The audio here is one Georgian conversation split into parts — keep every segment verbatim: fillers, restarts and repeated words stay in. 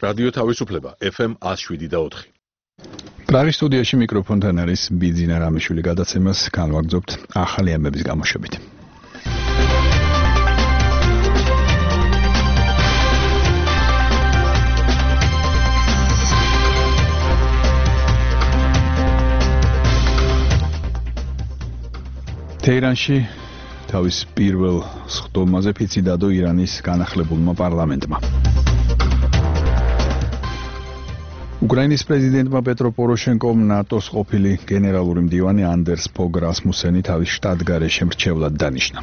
რადიო თავისუფლება ეფ ემ one oh seven და four. პრაღის სტუდიაში მიკროფონთან არის ბიძინა რამიშვილი, გადაცემას განვაგრძობთ ახალი ამბების გამოშვებით. თეირანში თავის პირველ სხდომაზე ფიცი დადო ირანის განახლებულმა პარლამენტმა. უკრაინის პრეზიდენტმა პეტრო პოროშენკომ ნატოს ყოფილი გენერალური მდივანი ანდერს ფოგ რასმუსენი თავის შტატგარეშე მრჩევლად დანიშნა.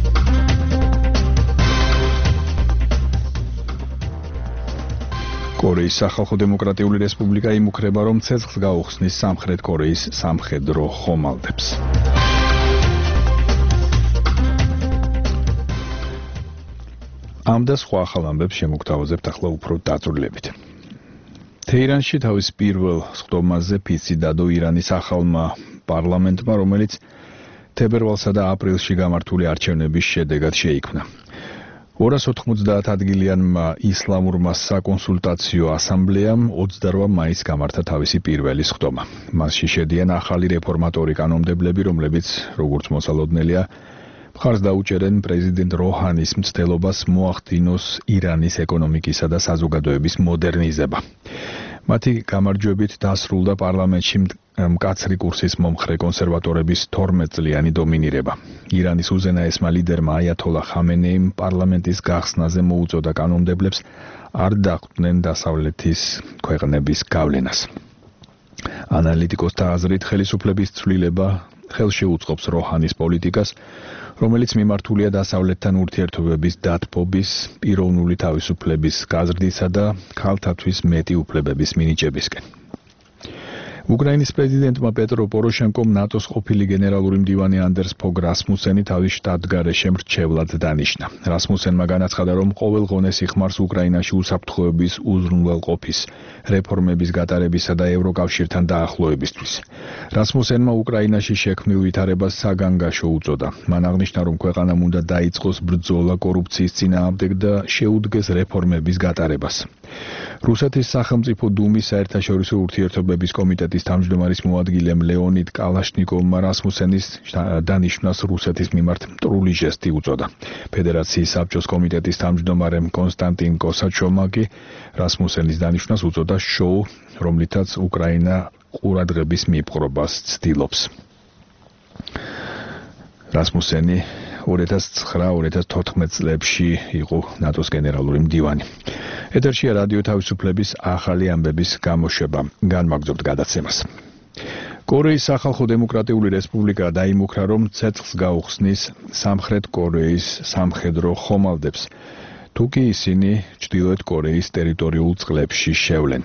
კორეის სახალხო დემოკრატიული რესპუბლიკა იმუქრება, რომ ცეცხლს გაუხსნის სამხრეთ კორეის სამხედრო ხომალდებს. ამ და სხვა ახალ ამბებს შემოგთავაზებთ ახლა უფრო დაწვრილებით. თეირანში თავის პირველ სხდომაზე ფიცი დადო ირანის ახალმა პარლამენტმა, რომელიც თებერვალსა და აპრილში გამართული არჩევნების შედეგად შეიქმნა. ორას ოთხმოცდაათ ადგილიანმა ისლამურმა საკონსულტაციო ასამბლეამ ოცდარვა მაისს გამართა თავისი პირველი სხდომა. მასში შედიან ახალი რეფორმატორი კანონმდებლები, რომლებიც, როგორც მოსალოდნელია, მხარს დაუჭერენ პრეზიდენტ როჰანის მცდელობას მოახდინოს ირანის ეკონომიკისა და საზოგადოების მოდერნიზება. მათი გამარჯვებით დასრულდა პარლამენტში მკაცრი კურსის მომხრე კონსერვატორების თორმეტ წლიანი დომინირება. ირანის უზენაესმა ლიდერმა აიათოლა ხამენეიმ პარლამენტის გახსნაზე მოუწოდა კანონმდებლებს არ დახვდნენ დასავლეთის ქვეყნების გავლენას. ანალიტიკოსთა აზრით, ხელისუფლების ცვლილება ხელშეუწყობს როჰანის პოლიტიკას, რომელიც მიმართულია დასავლეთთან ურთიერთობების დათბობის, პიროვნული თავისუფლების გაზრდისა და ქალთათვის მეტი უფლებების მინიჭებისკენ. უკრაინის პრეზიდენტმა პეტრო პოროშენკომ ნატოს ყოფილი გენერალური მდივანი ანდერს ფოგ რასმუსენი თავის შტატგარეშე მრჩევლად დანიშნა. რასმუსენმა განაცხადა, რომ ყოველ ღონეს იხმარს უკრაინაში უსაფრთხოების უზრუნველყოფის, რეფორმების გატარებისა და ევროკავშირთან დაახლოებისთვის. რასმუსენმა უკრაინაში შექმნილ ვითარებას საგანგაშო უწოდა. მან აღნიშნა, რომ ქვეყანამ უნდა დაიწყოს ბრძოლა კორუფციის წინააღმდეგ და შეუდგეს რეფორმების გატარებას. რუსეთის სახელმწიფო დუმის საერთაშორისო ურთიერთობების კომიტეტის თავმჯდომარის მოადგილემ ლეონიდ კალაშნიკოვმა რასმუსენის დანიშვნას რუსეთის მიმართ მტრული ჟესტი უწოდა. ფედერაციის საბჭოს კომიტეტის თავმჯდომარემ კონსტანტინ კოსაჩოვმა კი რასმუსენის დანიშვნას უწოდა შოუ, რომლითაც უკრაინა ყურადღების მიპყრობას ცდილობს. რასმუსენი two thousand nine two thousand fourteen წლებში იყო ნატოს გენერალური მდივანი. ეთერშია რადიო თავისუფლების ახალი ამბების გამოშვება. განვაგრძობთ გადაცემას. კორეის სახალხო დემოკრატიული რესპუბლიკა დაიმუქრა, რომ ცეცხლს გაუხსნის სამხრეთ კორეის სამხედრო ხომალდებს, თუ კი ისინი ჩრდილოეთ კორეის ტერიტორიულ წყლებში შევლენ.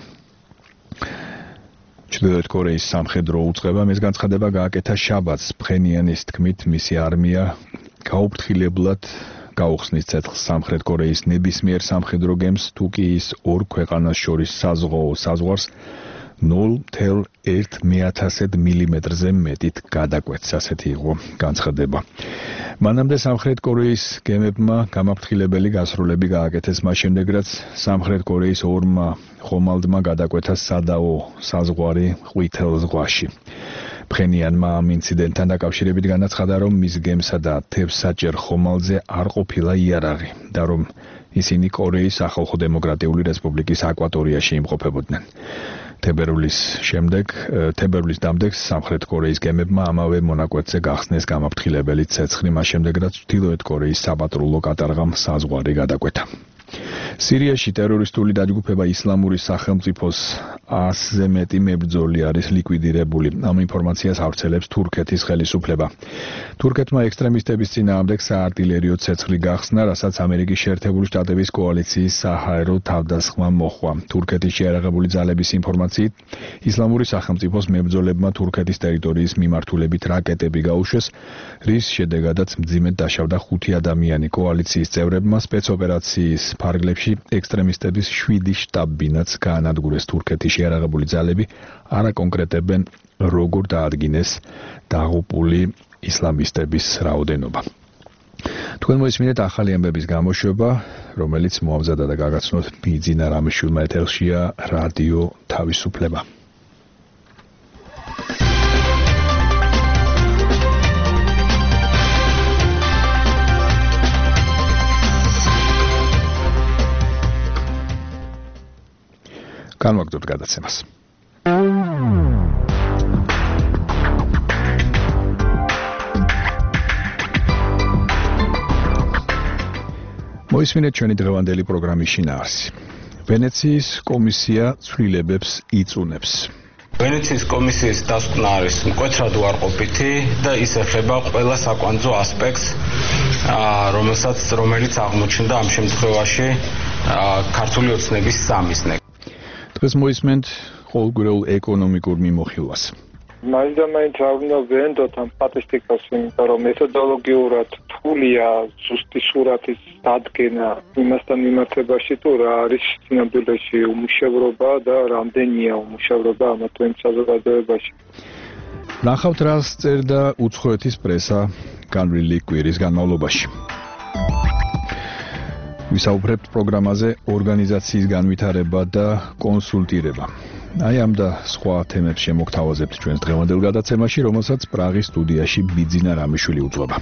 ჩრდილოეთ კორეის სამხედრო უწყებამ ეს განცხადება გააკეთა შაბათს. ფხენიანის თქმით, მისი არმია გაუფრთხილებლად გაუხსნის ცეცხლს სამხრეთ კორეის ნებისმიერ სამხედრო გემს, თუ კი ის ორ ქვეყანას შორის საზღვაო საზღვარს nul virgulă unu მილიმეტრზე მეტით გადაკვეთს, ასეთი იყო განცხადება. მანამდე სამხრეთ კორეის გემებმა გამაფრთხილებელი გასროლები გააკეთეს, მას შემდეგ რაც სამხრეთ კორეის ორმა ხომალდმა გადაკვეთა სადაო საზღვარი ყვითელ ზღვაში. ფხენიანმა ამ ინციდენტთან დაკავშირებით განაცხადა, რომ მის გემსა და თევზსაჭერ ხომალდზე არ ყოფილა იარაღი და რომ ისინი კორეის სახალხო დემოკრატიული რესპუბლიკის აკვატორიაში იმყოფებოდნენ. თებერვლის შემდეგ, თებერვლის დამდეგ სამხრეთ კორეის გემებმა ამავე მონაკვეთზე გახსნეს გამაფრთხილებელი ცეცხლი, მას შემდეგ რაც ჩრდილოეთ კორეის საპატრულო კატარღამ საზღვარი გადაკვეთა. სირიაში ტერორისტული დაჯგუფება ისლამური სახელმწიფოს ასზე მეტი მებრძოლი არის ლიკვიდირებული. ამ ინფორმაციას ავრცელებს თურქეთის ხელისუფლება. თურქეთმა ექსტრემისტების წინააღმდეგ საარტილერიო ცეცხლი გახსნა, რასაც ამერიკის შეერთებული შტატების კოალიციის საჰაერო თავდასხმა მოჰყვა. თურქეთის შეიარაღებული ძალების ინფორმაციით, ისლამური სახელმწიფოს მებრძოლებმა თურქეთის ტერიტორიის მიმართულებით რაკეტები გაუშვეს, რის შედეგადაც მძიმედ დაშავდა ხუთი ადამიანი. კოალიციის წევრებმა სპეცოპერაციის ფარგლებში ექსტრემისტების შვიდი შტაბ-ბინაც გაანადგურეს. თურქეთის შეიარაღებული ძალები არ აკონკრეტებენ, როგორ დაადგინეს დაღუპული ისლამისტების რაოდენობა. თქვენ მოისმინეთ ახალი ამბების გამოშვება, რომელიც მოამზადა და გაგაცნოთ ბიძინა რამიშვილმა ეთერშია რადიო თავისუფლება. განვაგრძობთ გადაცემას. მოისმინეთ ჩვენი დღევანდელი პროგრამის შინაარსი. ვენეციის კომისია ცვლილებებს იწუნებს. ვენეციის კომისიის დასკვნა არის მკვეთრად უარყოფითი და ის ეხება ყველა საკვანძო ასპექტს, რომელსაც რომელიც აღმოჩნდა ამ შემთხვევაში ქართული ოცნების სამიზნე. დღეს მოისმენთ ყოველგვარულ ეკონომიკურ მიმოხილვას. მაინც და მაინც არ უნდა ვენდოთ ამ სტატისტიკას, იმიტომ რომ მეთოდოლოგიურად რთულია ზუსტი სურათის დადგენა იმასთან მიმართებაში, თუ რა არის ცნობილებში უმუშევრობა და რამდენია უმუშევრობა ამ თემ საზოგადოებაში. ნახავთ რას წერდა უცხოეთის პრესა განვლილი კვირის განმავლობაში. ვისაუბრებთ პროგრამაზე ორგანიზაციის განვითარება და კონსულტირება. აი ამ და სხვა თემებს შემოგთავაზებთ ჩვენს დღევანდელ გადაცემაში, რომელსაც პრაღის სტუდიაში ბიძინა რამიშვილი უძღვება.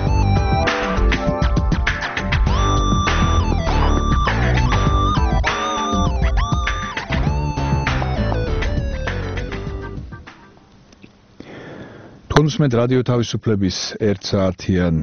თქვენ უსმენთ რადიო თავისუფლების ერთ საათიან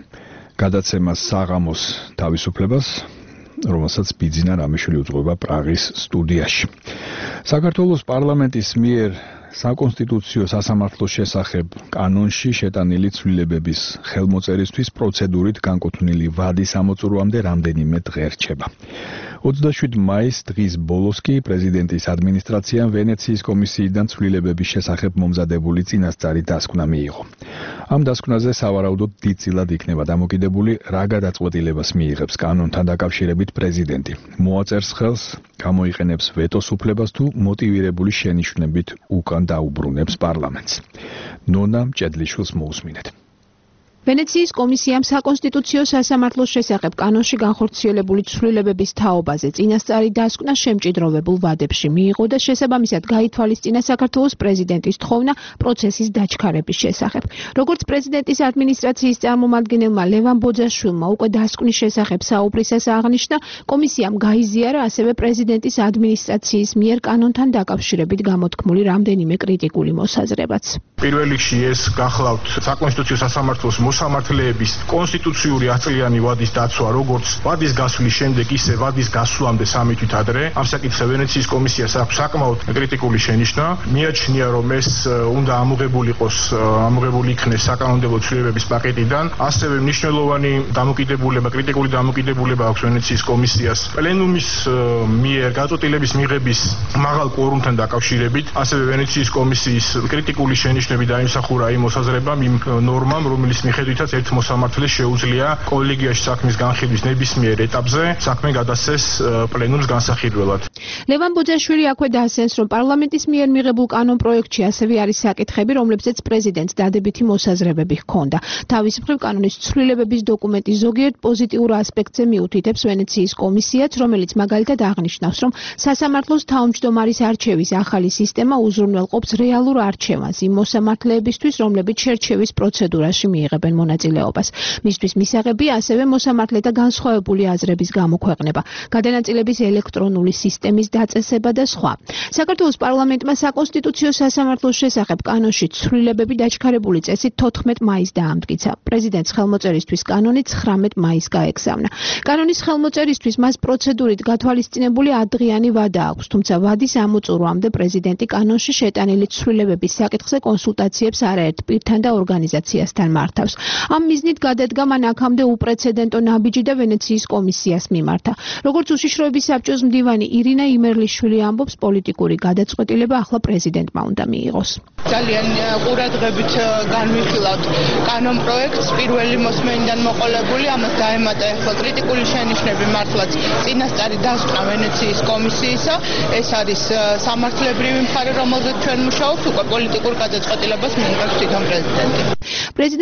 გადაცემას საღამოს თავისუფლებას, რომელსაც ბიძინა რამიშვილი უძღვება პრაღის სტუდიაში. საქართველოს პარლამენტის მიერ საკონსტიტუციო სასამართლოს შესახებ კანონში შეტანილი ცვლილებების ხელმოწერისთვის პროცედურით განკუთვნილი ვადის ამოწურვამდე რამდენიმე დღე რჩება. ოცდაშვიდი მაისს დღის ბოლოს კი პრეზიდენტის ადმინისტრაციამ ვენეციის კომისიიდან ცვლილებების შესახებ მომზადებული წინასწარი დასკვნა მიიღო. ამ დასკვნაზე სავარაუდოდ დიდწილად იქნება დამოკიდებული, რა გადაწყვეტილებას მიიღებს კანონთან დაკავშირებით პრეზიდენტი. მოაწერს ხელს, გამოიყენებს ვეტოს უფლებას თუ მოტივირებული შენიშვნებით უკან დაუბრუნებს პარლამენტს. ნონა მჭედლიშვილს მოусმინეთ. ვენეციის კომისიამ საკონსტიტუციო სასამართლოს შესახებ კანონში განხორციელებული ცვლილებების თაობაზე წინასწარი დასკვნა შემჭიდროვებულ ვადებში მიიღო და შესაბამისად გაითვალისწინა საქართველოს პრეზიდენტის თხოვნა პროცესის დაჩქარების შესახებ. როგორც პრეზიდენტის ადმინისტრაციის წარმომადგენელმა ლევან ბოძაშვილმა უკვე დასკვნის შესახებ საუბრისას აღნიშნა, კომისიამ გაიზიარა ასევე პრეზიდენტის ადმინისტრაციის მიერ კანონთან დაკავშირებით გამოთქმული რამდენიმე კრიტიკული მოსაზრებაც. პირველ რიგში ეს გახლავთ საკონსტიტუციო სასამართლოს მოსამართლეების კონსტიტუციური ათწლიანი ვადის დაცვა, როგორც ვადის გასვლის შემდეგ, ისე ვადის გასვლამდე სამი თვით ადრე. ამ საკითხზე ვენეციის კომისიას აქვს საკმაოდ კრიტიკული შენიშვნა. მიაჩნია, რომ ეს უნდა ამოღებული იყოს, ამოღებული იქნეს საკანონმდებლო ცვლილებების პაკეტიდან. ასევე მნიშვნელოვანი დამოკიდებულება, კრიტიკული დამოკიდებულება აქვს ვენეციის კომისიას პლენუმის მიერ გაწყვეტილების მიღების მაღალ კვორუმთან დაკავშირებით. ასევე ვენეციის კომისიის კრიტიკული შენიშვნები დაიმსახურა იმ მოსაზრებამ, იმ ნორმამ, რომელიც მიხედვითაც ერთ მოსამართლეს შეუძლია კოლეგიაში საქმის განხილვის ნებისმიერ ეტაპზე საქმე გადასცეს პლენუმს განსახილველად. ლევან ბოძაშვილი აქვე დაასვენს, რომ პარლამენტის მიერ მიღებულ კანონ პროექტში ასევე არის საკითხები, რომლებზეც პრეზიდენტს დადებითი მოსაზრებები ჰქონდა. თავის მხრივ კანონის ცვლილებების დოკუმენტი ზოგიერთ პოზიტიურ ასპექტზე მიუთითებს ვენეციის კომისიაც, რომელიც მაგალითად აღნიშნავს, რომ სასამართლოს თავმჯდომარის არჩევის ახალი სისტემა უზრუნველყოფს რეალურ არჩევანს იმ მოსამართლეებისთვის, რომლებიც შერჩევის პროცედურაში მიიღებენ მონაწილეობას. მისთვის მისაღებია ასევე მოსამართლეთა განსხვავებული აზრების გამოქვეყნება, გადანაწილების ელექტრონული სისტემის დაწესება და სხვა. საქართველოს პარლამენტმა საკონსტიტუციო სასამართლოს შესახებ კანონში ცვლილებები დაჩქარებული წესით თოთხმეტ მაისს დაამტკიცა. პრეზიდენტს ხელმოწერისთვის კანონი ცხრამეტ მაისს გაეგზავნა. კანონის ხელმოწერისთვის მას პროცედურით გათვალისწინებული ათდღიანი ვადა აქვს, თუმცა ვადის ამოწურვამდე პრეზიდენტი კანონში შეტანილი ცვლილებების საკითხზე კონსულტაციებს არაერთ პირთან და ორგანიზაციასთან მართავს. ამ მიზნით გადადგა მან აქამდე უპრეცედენტო ნაბიჯი და ვენეციის კომისიას მიმართა. როგორც უშიშროების საბჭოს მდივანი ირინა იმერლიშვილი ამბობს, პოლიტიკური გადაწყვეტილება ახლა პრეზიდენტმა უნდა მიიღოს. ძალიან ყურადღებით განვიხილავთ კანონ პროექტს, პირველი მოსმენიდან მოყოლებული, ამას დაემატა ახლა კრიტიკული შენიშვნები მართლაც წინასწარი დასკვნა ვენეციის კომისიისა. ეს არის სამართლებრივი მხარე, რომელზეც ჩვენ მუშაობთ, უკვე პოლიტიკურ გადაწყვეტილებას მიიღებს თვითონ პრეზიდენტი. პრეზიდენტს ვენეციის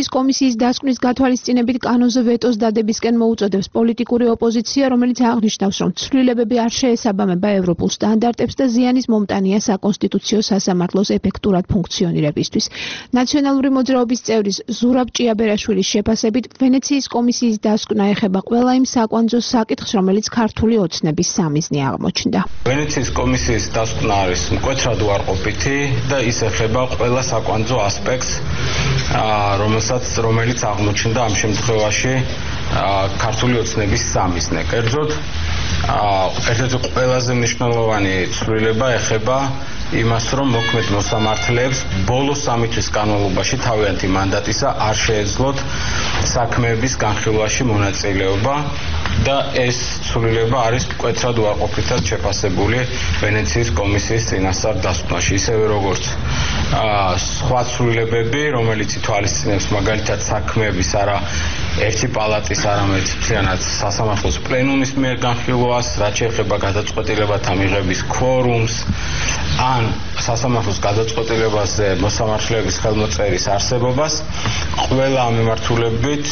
ვენეციის კომისიის დასკვნის გათვალისწინებით კანონზე ვეტოს დადებისკენ მოუწოდებს პოლიტიკური ოპოზიცია, რომელიც აღნიშნავს, რომ ცვლილებები არ შეესაბამება ევროპულ სტანდარტებს და ზიანის მომტანია საკონსტიტუციო სასამართლოს ეფექტურად ფუნქციონირებისთვის. ნაციონალური მოძრაობის წევრის ზურაბ ჭიაბერაშვილის შეფასებით, ვენეციის კომისიის დასკვნა ეხება ყველა იმ საკვანძო საკითხს, რომელიც ქართული ოცნების სამიზნე აღმოჩნდა. ვენეციის კომისიის დასკვნა არის მკვეთრად უარყოფითი და ის ეხება ყველა საკვანძო ასპექტს, რომელსაც რომელიც აღმოჩნდა ამ შემთხვევაში ქართული ოცნების სამიზნე. კერძოდ, ერთ-ერთი ყველაზე მნიშვნელოვანი ცვლილება ეხება იმას, რომ მოქმედ მოსამართლეებს ბოლო სამი თვის განმავლობაში თავიანთი მანდატისა არ შეეძლოთ საქმეების განხილვაში მონაწილეობა და ეს ცვლილება არის მკვეთრად უარყოფითად შეფასებული ვენეციის კომისიის წინასწარ დასკვნაში, ისევე როგორც სხვა ცვლილებები, რომელიც ითვალისწინებს მაგალითად საქმეების არა ერთი პალატის, არამედ მთლიანად სასამართლოს პლენუმის მიერ განხილვას, რაც შეეხება გადაწყვეტილებათა მიღების kvórums, ან სასამართლოს გადაწყვეტილებაზე მოსამართლეების ხელმოწერის არსებობას. ყველა მიმართულებით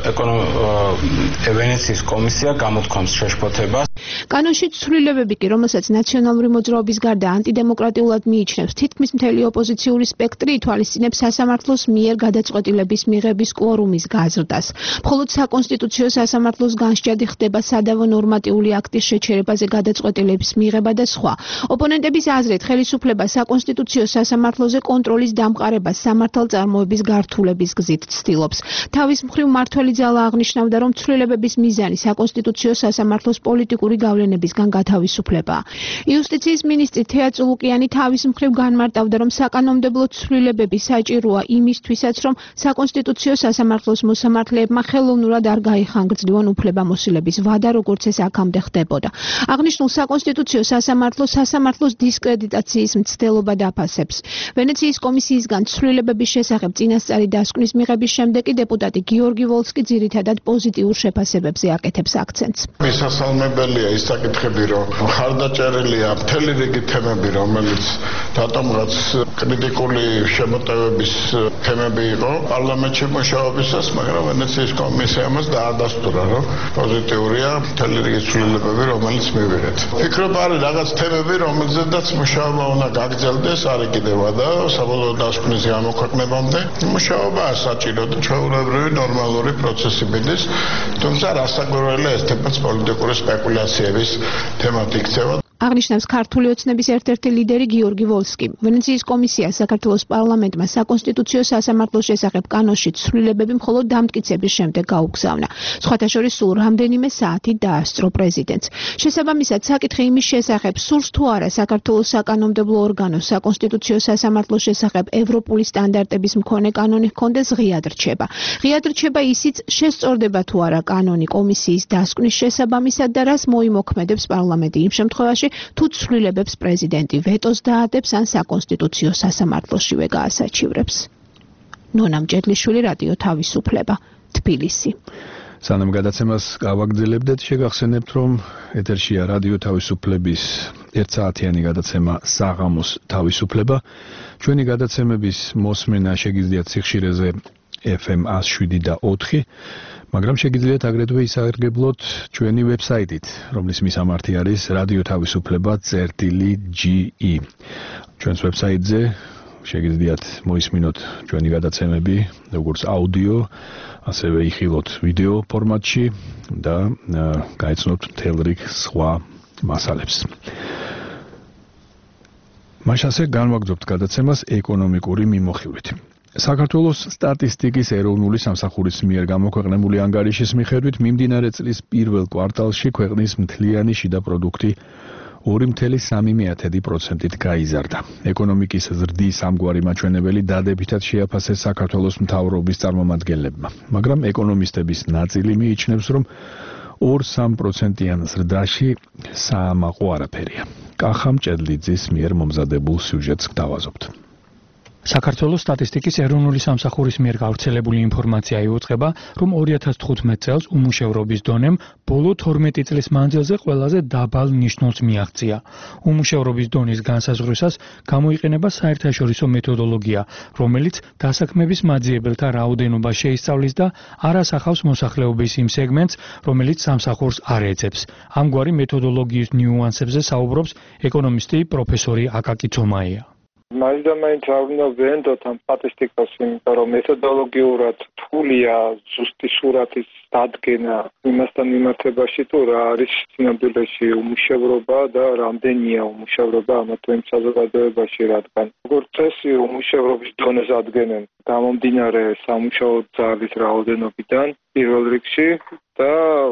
ვენეციის კომისია გამოთქვამს შეშფოთებას. კანონში ცვლილებები კი, რომელსაც ნაციონალური მოძრაობის გარდა ანტიდემოკრატიულად მიიჩნევს, თითქმის მთელი ოპოზიციური სპექტრი ითვალისწინებს სასამართლოს მიერ გადაწყვეტილების მიღების კვორუმის გაზრდას. მხოლოდ საკონსტიტუციო სასამართლოს განსჯადი ხდება სადავო ნორმატიული აქტის შეჩერებაზე გადაწყვეტილების მიღება და სხვა. ოპონენტების აზრით, ხელისუფლება საკონსტიტუციო სასამართლოზე კონტროლის დამყარებას სამართალწარმოების გართულების გზით ცდილობს. თავის მხრივ მმართველი ძალა აღნიშნავდა, რომ ცვლილებების მიზანი საკონსტიტუციო სასამართლოს პოლიტიკური გავლენებისგან გათავისუფლებაა. იუსტიციის მინისტრი თეა წულუკიანი თავის მხრივ განმარტავდა, რომ საკანონმდებლო ცვლილებები საჭიროა იმისთვისაც, რომ საკონსტიტუციო სასამართლოს მოსამართლეებმა ხელოვნურად არ გაიხანგრძლივონ უფლებამოსილების ვადა, როგორც ეს აქამდე ხდებოდა. აღნიშნულ საკონსტიტუციო სასამართლოს სასამართლოს დისკრედიტაციის მცდელობა დაფასებს. ვენეციის კომისიისგან ცვლილებების შესახებ წინასწარი დასკვნის მიღების შემდეგ დეპუტატი გიორგი ვოლსკი ძირითადად პოზიტიურ შეფასებებზე აკეთებს აქცენტს. მისასალმებელია ის საკითხები, რომ ხარდაჭერილია მთელი რიგი თემები, რომელიც რატომღაც კრიტიკული შემოტევების თემები იყო პარლამენტში მუშაობისას, მაგრამ ვენეციის კომისია მას დაადასტურა, რომ პოზიტიურია მთელი რიგი ცვლილებები, რომელიც მივიღეთ. ფიქრობ, არის რაღაც თემები, რომელზედაც მუშაობა უნდა გაგრძელდეს, არის კიდევ და საბოლოო დასკვნის გამოქვეყნებამდე მუშაობაა საჭირო და ჩვეულებრივი ნორმალური პროცესი მიდის, თუმცა რასაკვირველია ეს თემაც პოლიტიკური სპეკულაციების თემად იქცევა. აღნიშნავს ქართული ოცნების ერთ-ერთი ლიდერი გიორგი ვოლსკი. ვენეციის კომისია საქართველოს პარლამენტმა საკონსტიტუციო სასამართლოს შესახებ კანონში ცვლილებები მხოლოდ დამტკიცების შემდეგ გაუგზავნა. სხვათა შორის სულ რამდენიმე საათი დაასწრო პრეზიდენტს. შესაბამისად, საკითხი იმის შესახებ, სურს თუ არა საქართველოს საკანონმდებლო ორგანოს საკონსტიტუციო სასამართლოს შესახებ ევროპული სტანდარტების მქონე კანონი ჰქონდეს, ღიად რჩება. ღიად რჩება ისიც, შესწორდება თუ არა კანონი კომისიის დასკვნის შესაბამისად და რას მოიმოქმედებს პარლამენტი იმ შემთხვევაში, თუ ცვლილებებს პრეზიდენტი ვეტოს დაადებს ან საკონსტიტუციო სასამართლოშივე გაასაჩივრებს. ნონა მჭედლიშვილი, რადიო თავისუფლება, თბილისი. სანამ გადაცემას გავაგრძელებდეთ, შეგახსენებთ, რომ ეთერშია რადიო თავისუფლების ერთსაათიანი გადაცემა საღამოს თავისუფლება. ჩვენი გადაცემების მოსმენა შეგიძლიათ სიხშირეზე ეფ ემ ას შვიდი და ოთხი, მაგრამ შეგიძლიათ აგრეთვე ისარგებლოთ ჩვენი ვებსაიტით, რომლის მისამართი არის რადიო თავისუფლება წერტილი ჯი ი. ჩვენს ვებსაიტზე შეგიძლიათ მოისმინოთ ჩვენი გადაცემები, როგორც აუდიო, ასევე იხილოთ ვიდეო ფორმატში და გაეცნოთ მთელ რიგ სხვა მასალებს. მაშასე განვაგრძობთ გადაცემას ეკონომიკური მიმოხილვით. საქართველოს სტატისტიკის ეროვნული სამსახურის მიერ გამოქვეყნებული ანგარიშის მიხედვით მიმდინარე წლის პირველ კვარტალში ქვეყნის მთლიანი შიდა პროდუქტი ორი კoma სამი პროცენტით გაიზარდა. ეკონომიკის ზრდის ამგვარი მაჩვენებელი დადებითად შეაფასეს საქართველოს მთავრობის წარმომადგენლებმა, მაგრამ ეკონომისტების ნაწილი მიიჩნევს, რომ ორ კoma სამი პროცენტიან ზრდაში საამაყო არაფერია. კახა მჭედლიძის მიერ მომზადებულ სიუჟეტს გვთავაზობთ. საქართველოს სტატისტიკის ეროვნული სამსახურის მიერ გავრცელებული ინფორმაცია იუწყება, რომ ორი ათას თხუთმეტ წელს უმუშევრობის დონემ ბოლო თორმეტი წლის მანძილზე ყველაზე დაბალ ნიშნულს მიაღწია. უმუშევრობის დონის განსაზღვრისას გამოიყენება საერთაშორისო მეთოდოლოგია, რომელიც დასაქმების მაძიებელთა რაოდენობას შეისწავლის და არ ასახავს მოსახლეობის იმ სეგმენტს, რომელიც სამსახურს არ ეძებს. ამგვარი მეთოდოლოგიის ნიუანსებზე საუბრობს ეკონომისტი პროფესორი აკაკი ცომაია. მაინც და მაინც არ უნდა ვენდოთ ამ სტატისტიკას, იმიტომ რომ მეთოდოლოგიურად რთულია ზუსტი სურათის დადგენა იმასთან მიმართებაში, თუ რა არის ცნობილებში უმუშევრობა და რამდენია უმუშევრობა ამ თემ საზოგადოებაში, რადგან როგორც წესი უმუშევრობის დონეს ადგენენ გამომდინარე სამუშაო ძალის რაოდენობიდან პირველ რიგში და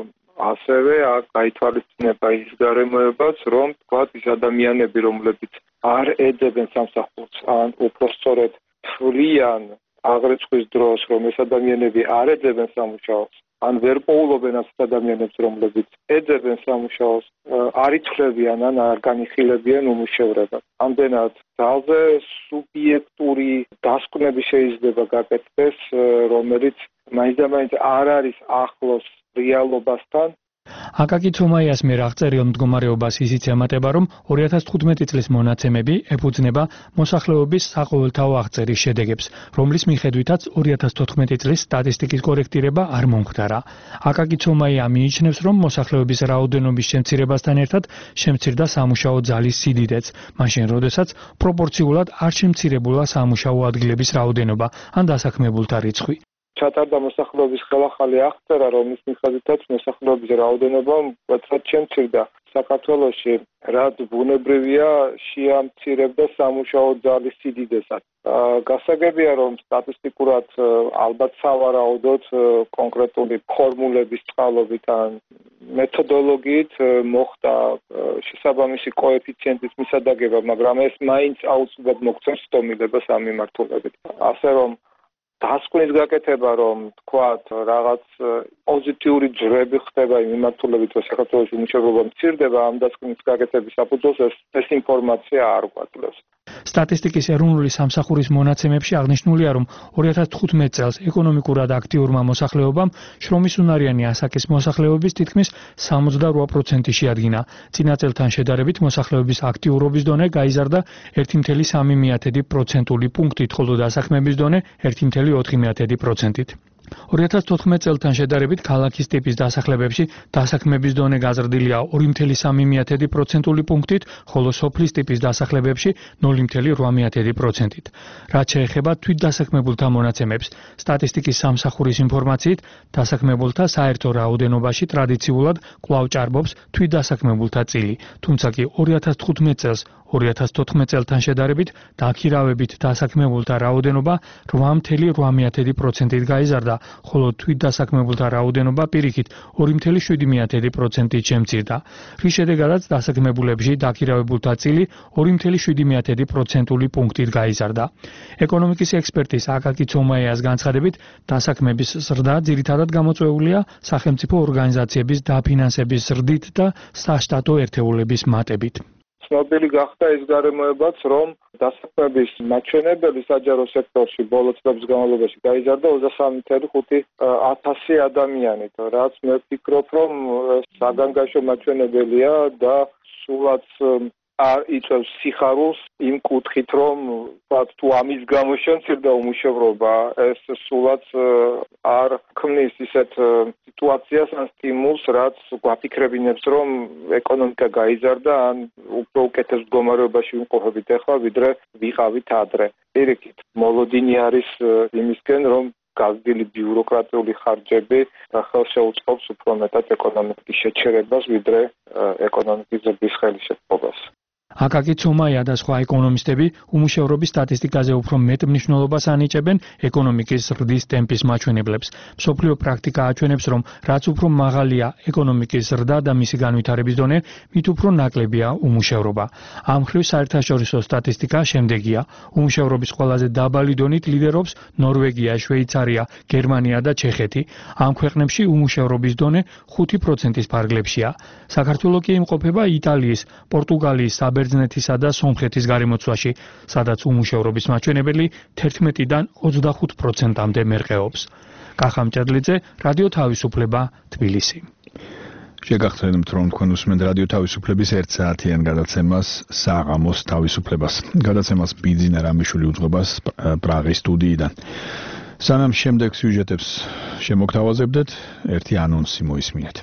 ასევე გაითვალისწინება ის გარემოებაც, რომ თქვათ ის ადამიანები, რომლებიც არ ეძებენ სამსახურს, ან უფრო სწორედ თვლიან აღრიცხვის დროს, რომ ეს ადამიანები არ ეძებენ სამუშაოს, ან ვერ პოულობენ ასეთ ადამიანებს, რომლებიც ეძებენ სამუშაოს, არ ითვლებიან ან არ განიხილებიან უმუშევრებას. ამდენად ძალზე სუბიექტური დასკვნები შეიძლება გაკეთდეს, რომელიც მაინც და მაინც არ არის ახლოს რეალობასთან. აკაკი ცომაიას მიერ აღწერილ მდგომარეობას ისიც ემატება, რომ ორი ათას თხუთმეტი წლის მონაცემები ეფუძნება მოსახლეობის საყოველთაო აღწერის შედეგებს, რომლის მიხედვითაც ორი ათას თოთხმეტი წლის სტატისტიკის კორექტირება არ მომხდარა. აკაკი ცომაია მიიჩნევს, რომ მოსახლეობის რაოდენობის შემცირებასთან ერთად შემცირდა სამუშაო ძალის სიდიდეც, მაშინ როდესაც პროპორციულად არ შემცირებულა სამუშაო ადგილების რაოდენობა ან დასაქმებულთა რიცხვი. ჩატარდა მოსახლეობის ხელახალი აღწერა, რომლის მიხედვითაც მოსახლეობის რაოდენობა მკვეთრად შემცირდა. საქართველოში, რაც ბუნებრივია, შეამცირებდა სამუშაო ძალის სიდიდესაც. გასაგებია, რომ სტატისტიკურად ალბათ სავარაუდოდ კონკრეტული ფორმულების წყალობით ან მეთოდოლოგიით მოხდა შესაბამისი კოეფიციენტის მისადაგება, მაგრამ ეს მაინც აუცილებლად მოგცემს სტომილებას ამ მიმართულებით. ასე რომ დასკვნის გაკეთება, რომ თქვათ რაღაც პოზიტიური ჯვრები ხდება იმ მიმართულებით, რომ საქართველოში უმუშევრობა მცირდება, ამ დასკვნის გაკეთების საფუძველს ეს, ეს ინფორმაცია არ გვაძლევს. სტატისტიკის ეროვნული სამსახურის მონაცემებში აღნიშნულია, რომ ორი ათას თხუთმეტ წელს ეკონომიკურად აქტიურმა მოსახლეობამ შრომის უნარიანი ასაკის მოსახლეობის თითქმის სამოცდარვა პროცენტი შეადგინა. წინა წელთან შედარებით მოსახლეობის აქტიურობის დონე გაიზარდა ერთი კoma სამი პროცენტული პუნქტით, ხოლო დასაქმების დონე ერთი კoma ოთხი პროცენტით. ორი ათას თოთხმეტ წელთან შედარებით ქალაქის ტიპის დასახლებებში დასაქმების დონე გაზრდილია ორი კoma სამი პროცენტული პუნქტით, ხოლო სოფლის ტიპის დასახლებებში ნული კoma შვიდ პროცენტით. რაც შეეხება თვითდასაქმებულთა მონაცემებს, სტატისტიკის სამსახურის ინფორმაციით, დასაქმებულთა საერთო რაოდენობაში ტრადიციულად კვლავ ჭარბობს თვითდასაქმებულთა წილი, თუმცა კი ორი ათას თხუთმეტ წელს ორი ათას თოთხმეტ წელთან შედარებით დაქირავებით დასაქმებულთა რაოდენობა რვა კoma შვიდ პროცენტით გაიზარდა, ხოლო თვითდასაქმებულთა რაოდენობა პირიქით ორი კoma შვიდ პროცენტით შემცირდა. რის შედეგადაც დასაქმებულებში დაქირავებულთა წილი ორი კoma შვიდ პროცენტული პუნქტით გაიზარდა. ეკონომიკის ექსპერტის აკაკი ცომაიას განცხადებით, დასაქმების ზრდა ძირითადად გამოწვეულია სახელმწიფო ორგანიზაციების დაფინანსების ზრდით და საშტატო ერთეულების მატებით. ცნობილი გახდა ის გარემოებაც, რომ დასაქმების მაჩვენებელი საჯარო სექტორში ბოლო წლების განმავლობაში გაიზარდა ოცდასამი კoma ხუთი ათასი ადამიანით, რაც მე ვფიქრობ, რომ საგანგაშო მაჩვენებელია და სულაც არ იწევს სიხარულს იმ კუთხით, რომ თუ ამის გამო შემცირდა უმუშევრობა, ეს სულაც არ ქმნის ისეთ სიტუაციას ან სტიმულს, რაც გვაფიქრებინებს, რომ ეკონომიკა გაიზარდა ან უფრო უკეთეს მდგომარეობაში ვიმყოფებით ახლა, ვიდრე ვიყავით ადრე. პირიქით, მოლოდინი არის იმისკენ, რომ გაზრდილი ბიუროკრატიული ხარჯები ხელს შეუწყობს უფრო მეტად ეკონომიკის შეჩერებას, ვიდრე ეკონომიკის ზრდის ხელისშეწყობას. აკაკი ცომაია და სხვა ეკონომისტები უმუშევრობის სტატისტიკაზე უფრო მეტ მნიშვნელობას ანიჭებენ ეკონომიკის ზრდის ტემპის მაჩვენებლებს. მსოფლიო პრაქტიკა აჩვენებს, რომ რაც უფრო მაღალია ეკონომიკის ზრდა და მისი განვითარების დონე, მით უფრო ნაკლებია უმუშევრობა. ამ მხრივ საერთაშორისო სტატისტიკა შემდეგია. უმუშევრობის ყველაზე დაბალი დონით ლიდერობს ნორვეგია, შვეიცარია, გერმანია და ჩეხეთი. ამ ქვეყნებში უმუშევრობის დონე ხუთი პროცენტის ფარგლებშია. საქართველო კი იმყოფება იტალიის, პორტუგალიის, საბერძნეთის საბერძნეთისა და სომხეთის გარემოცვაში, სადაც უმუშევრობის მაჩვენებელი თერთმეტიდან ოცდახუთ პროცენტამდე მერყეობს. კახა მჭედლიძე, რადიო თავისუფლება, თბილისი. შეგახსენებთ, რომ თქვენ უსმენთ რადიო თავისუფლების ერთ საათიან გადაცემას საღამოს თავისუფლებას. გადაცემას ბიძინა რამიშვილი უძღვებას პრაღის სტუდიიდან. სანამ შემდეგ სიუჟეტებს შემოგთავაზებდეთ, ერთი ანონსი მოისმინეთ.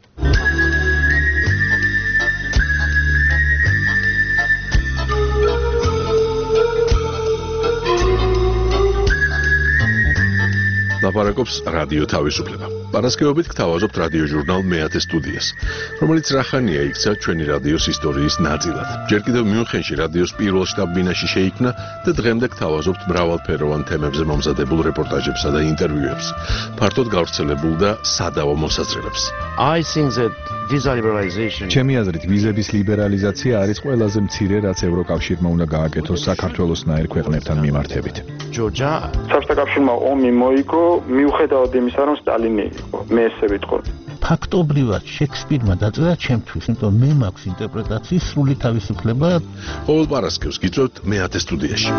ლაპარაკობს რადიო თავისუფლება. პარასკევობით გთავაზობთ რადიო ჟურნალ მეათე სტუდიას, რომელიც რახანია იქცა ჩვენი რადიოს ისტორიის ნაწილად. ჯერ კიდევ მიუნხენში რადიოს პირველ შტაბ-ბინაში შეიქმნა და დღემდე გთავაზობთ მრავალფეროვან თემებზე მომზადებულ რეპორტაჟებსა და ინტერვიუებს, ფართოდ გავრცელებულ და სადავო მოსაზრებებს. I think that visa liberalization ჩემი აზრით, ვიზების ლიბერალიზაცია არის ყველაზე მცირე, რაც ევროკავშირმა უნდა გააკეთოს საქართველოსნაირ ქვეყნებთან მიმართებით. Georgia საბჭოთა კავშირმა ომი მოიგო, მიუხედავად იმისა, რომ სტალინი იყო. მე ესე ვიტყოდი. ფაქტობრივად შექსპირმა დაწერა ჩემთვის, იმიტომ მე მაქვს ინტერპრეტაციის სრული თავისუფლება. ყოველ პარასკევს გიწევთ მეათე სტუდიაში.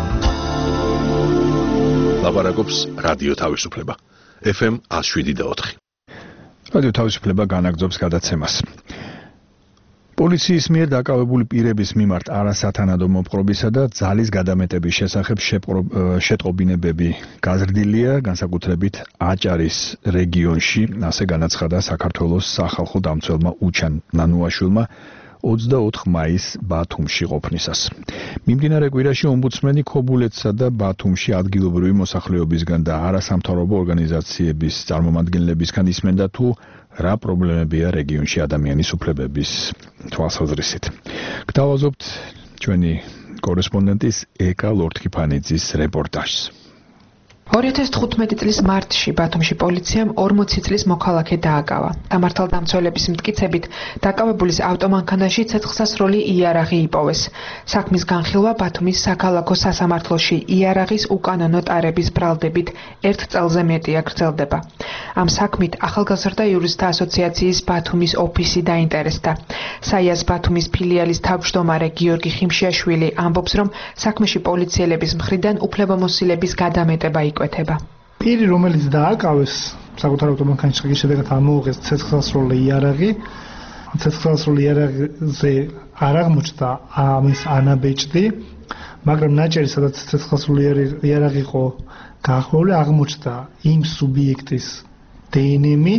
ლაპარაკობს რადიო თავისუფლება. F M one oh seven point four. რადიო თავისუფლება განაგრძობს გადაცემას. პოლიციის მიერ დაკავებული პირების მიმართ არასათანადო მოპყრობისა და ძალის გადამეტების შესახებ შეტყობინებები გაზრდილია, განსაკუთრებით აჭარის რეგიონში, ასე განაცხადა საქართველოს სახალხო დამცველმა უჩან ნანუაშვილმა ოცდაოთხ მაისს ბათუმში ყოფნისას. მიმდინარე კვირაში ომბუდსმენი ქობულეთსა და ბათუმში ადგილობრივი მოსახლეობისგან და არასამთავრობო ორგანიზაციების წარმომადგენლებისგან ისმენდა თუ რა პრობლემებია რეგიონში ადამიანის უფლებების თვალსაზრისით. გთავაზობთ ჩვენი კორესპონდენტის ეკა ლორთქიფანიძის რეპორტაჟს. ორი ათას თხუთმეტი წლის მარტში ბათუმში პოლიციამ ორმოცი წლის მოქალაქე დააკავა. დამართავდამცველების მტკიცებით, დაკავებულის ავტომანქანაში ცეცხლსასროლი იარაღი იპოვეს. საქმის განხილვა ბათუმის საქალაქო სასამართლოში იარაღის უკანონო ტარების ბრალდებით ერთ წელზე მეტია გრძელდება. ამ საქმით ახალგაზრდა იურისტთა ასოციაციის ბათუმის ოფისი დაინტერესდა. საიას ბათუმის ფილიალის თავმჯდომარე გიორგი ხიმშიაშვილი ამბობს, რომ საქმეში პოლიციელების მხრიდან უფლებამოსილების გადამეტება იკვეთება. პირი, რომელიც დააკავეს საკუთარ ავტომანქანაში ხის შედეგად ამოუღეს ცეცხლსასროლი იარაღი, ცეცხლსასროლი იარაღზე არ აღმოჩნდა ამის ანაბეჭდი, მაგრამ ნაჭერი, სადაც ცეცხლსასროლი იარაღი იყო გაახვეული, აღმოჩნდა იმ სუბიექტის დე ენ ემი,